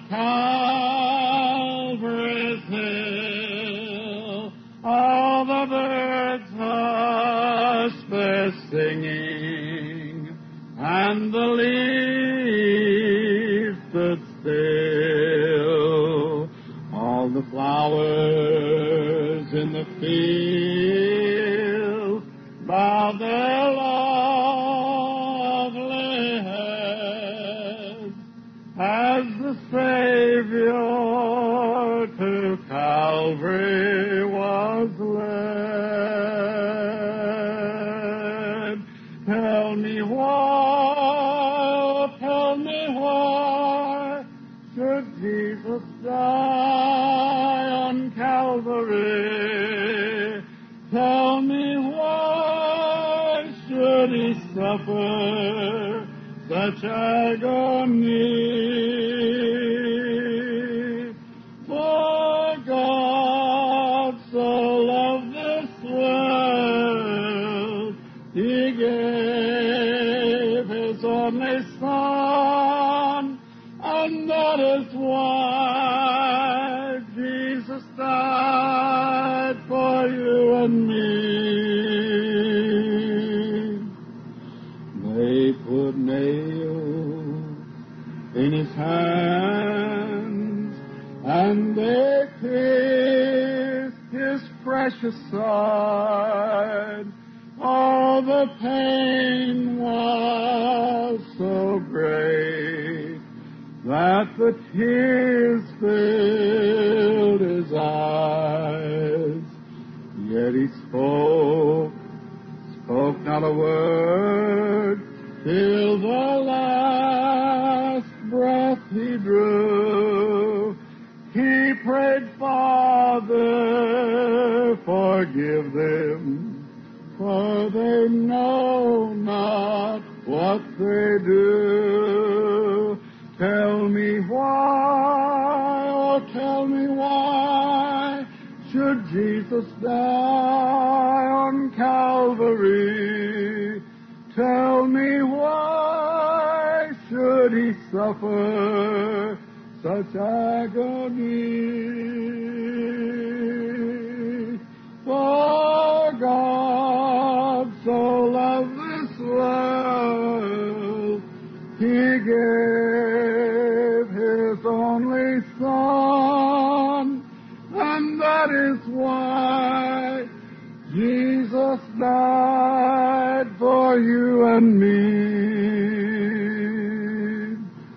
Calvary's hill, all the birds hushed their singing, and the leaves stood still. All the flowers in the field bowed their lovely heads as the Savior to Calvary was led. Tell me why, oh, tell me why should Jesus die on Calvary? Tell me why should he suffer such agony? For God so loved this world, he gave his only Son, and that is why Jesus died for you and me. They put nails in his hands, and they pierced his precious side. All the pain was so great that the tears filled his eyes. Yet he spoke, spoke not a word, till the last breath he drew. He prayed, Father, forgive them, for they know not what they do. Tell me why, oh, tell me why should Jesus die on Calvary? Tell me why should he suffer such agony? For God so loved this world, he gave his only Son, and that is why Jesus died for you and me.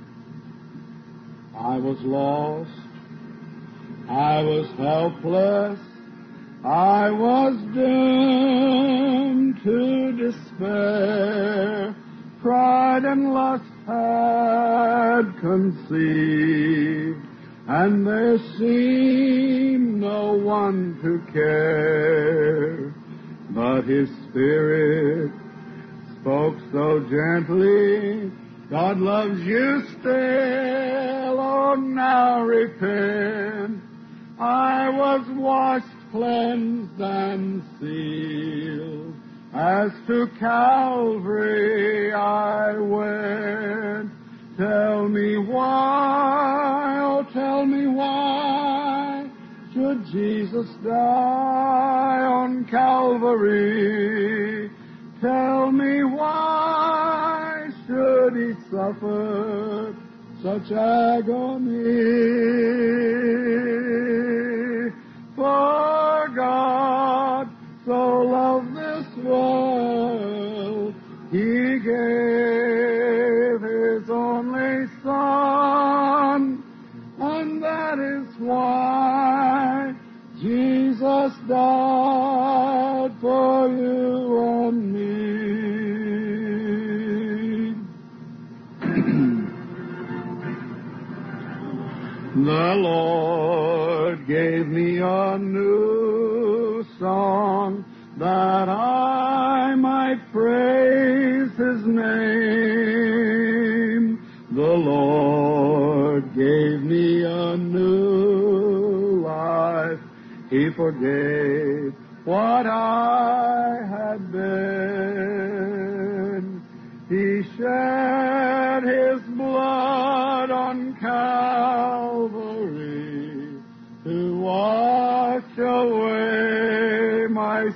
I was lost, I was helpless, I was doomed to despair. Pride and lust had conceived and there seemed no one to care, but His Spirit spoke so gently, God loves you still, oh now repent. I was washed, cleansed, and sealed, as to Calvary I went. Tell me why, oh tell me why, should Jesus die on Calvary? Tell me why should He suffer such agony? For God so loved this world, He gave His only Son, and that is why Jesus died for you and me. The Lord gave me a new song, that I might praise His name. The Lord gave me a new life. He forgave what I had been. He shed His blood on Calvary to wash away my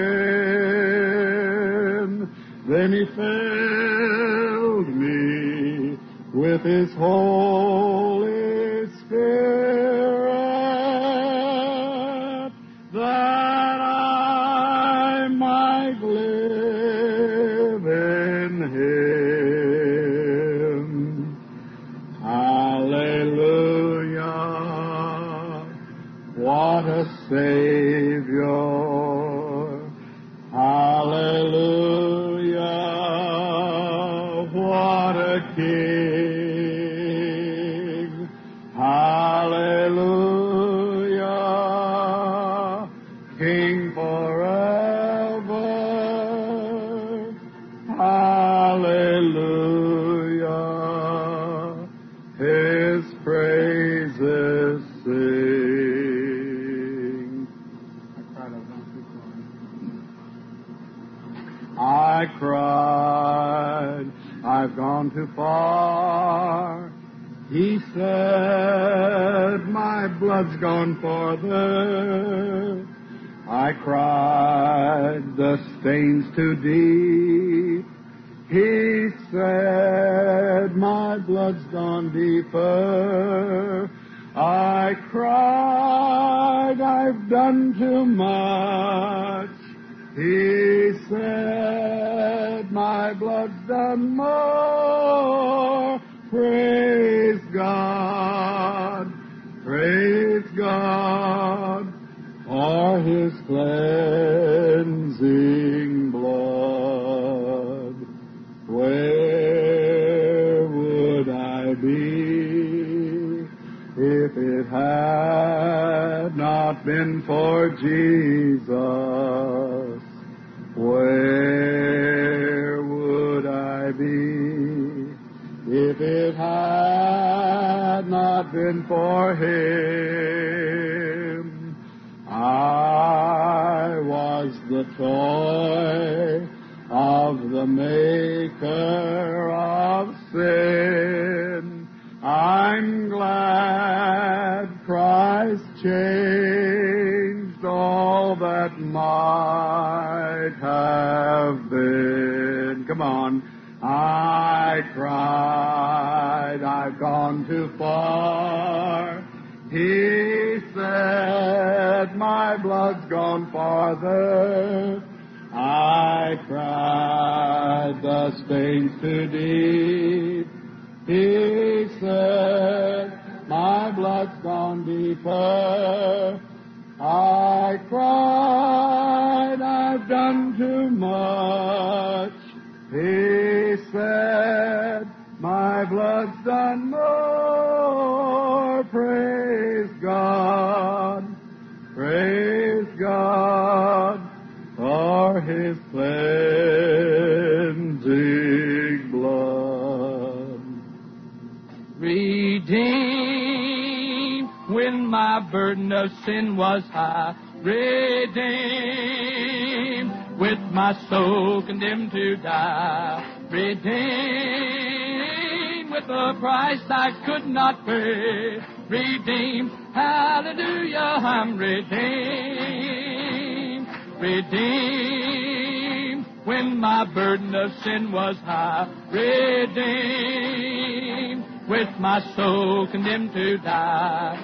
sin. Then He filled me with His Holy Spirit, that I might live in Him. Hallelujah, what a Savior. Hallelujah, what a King. Hallelujah, King forever. Hallelujah, His praises sing. I cried, I've gone too far. He said, my blood's gone farther. I cried, the stain's too deep. He said, my blood's gone deeper. I cried, I've done too much. He said, my blood's done more. Praise God, praise God, for His cleansing blood. Where would I be if it had not been for Jesus? Where would I be if it had not been for Him? I was the toy of the maker of sin. I'm glad Christ changed all that might have been. Come on. I cried, I've gone too far. He said, my blood's gone farther. I cried, the stain's too deep. He said, my blood's gone deeper. I cried, I've done too much. He said, 'He said, my blood's done more. Praise God, praise God, for His cleansing blood. Where would I be if it had not been for Jesus? Where would I be if it had not been for Him? I was the toy of the maker of sin. I'm glad Christ changed all that might have been. Come on. I cried, I've gone too far. He said, my blood's gone farther. I cried, I've done too much. He said, my blood's done more. Praise God, praise God for His cleansing blood. Redeemed when my burden of sin was high. Redeemed with my soul condemned to die. Redeemed with a price I could not pay. Redeemed, hallelujah, I'm redeemed. Redeemed when my burden of sin was high. Redeemed with my soul condemned to die.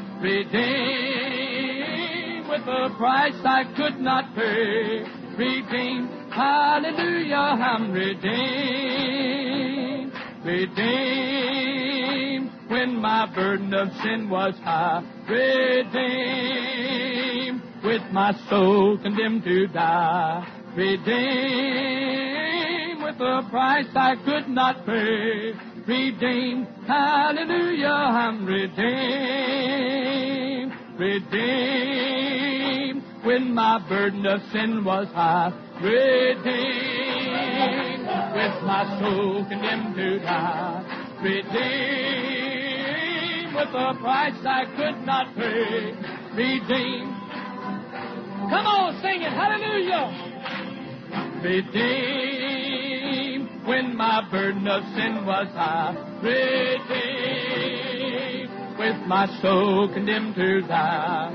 Redeemed with a price I could not pay. Redeemed, hallelujah, I'm redeemed. Redeemed when my burden of sin was high. Redeemed with my soul condemned to die. Redeemed with a price I could not pay. Redeemed, hallelujah, I'm redeemed. Redeemed when my burden of sin was high. Redeemed with my soul condemned to die. Redeemed with a price I could not pay. Redeemed. Come on, sing it, hallelujah. Redeemed when my burden of sin was high. Redeemed with my soul condemned to die.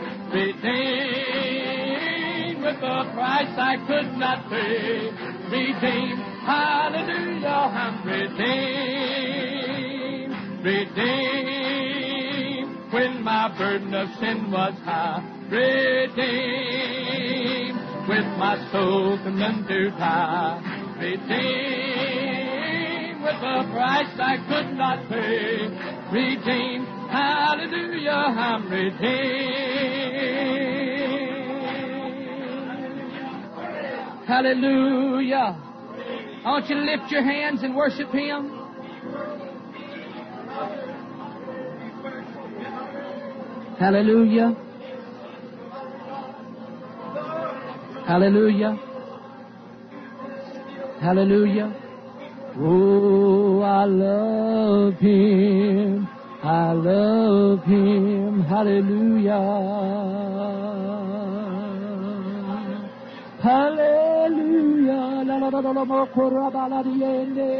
Redeemed with a price I could not pay. Redeemed, hallelujah, I'm redeemed. Redeemed when my burden of sin was high. Redeemed with my soul condemned to die. Redeemed with a price I could not pay. Redeemed, hallelujah, I'm redeemed. Hallelujah. I want you to lift your hands and worship Him. Hallelujah. Hallelujah. Hallelujah. Oh, I love Him. I love Him. Hallelujah. Hallelujah. La la la la la mo koraba la diende.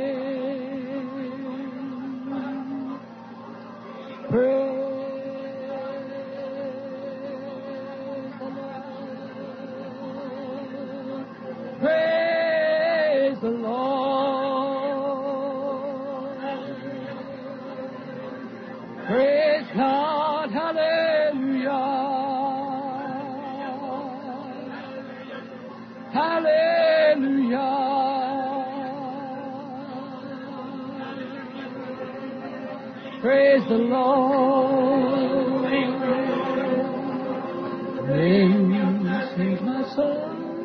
Praise Praise the Lord. Praise God. Hallelujah. Hallelujah. Praise the Lord. Praise my soul.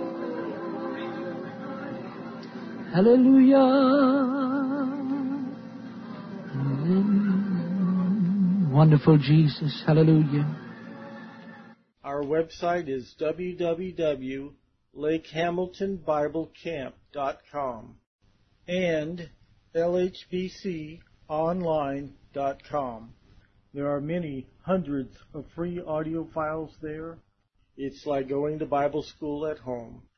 Hallelujah. Amen. Wonderful Jesus. Hallelujah. Our website is w w w dot lake hamilton bible camp dot com and l h b c online dot com. There are many hundreds of free audio files there. It's like going to Bible school at home.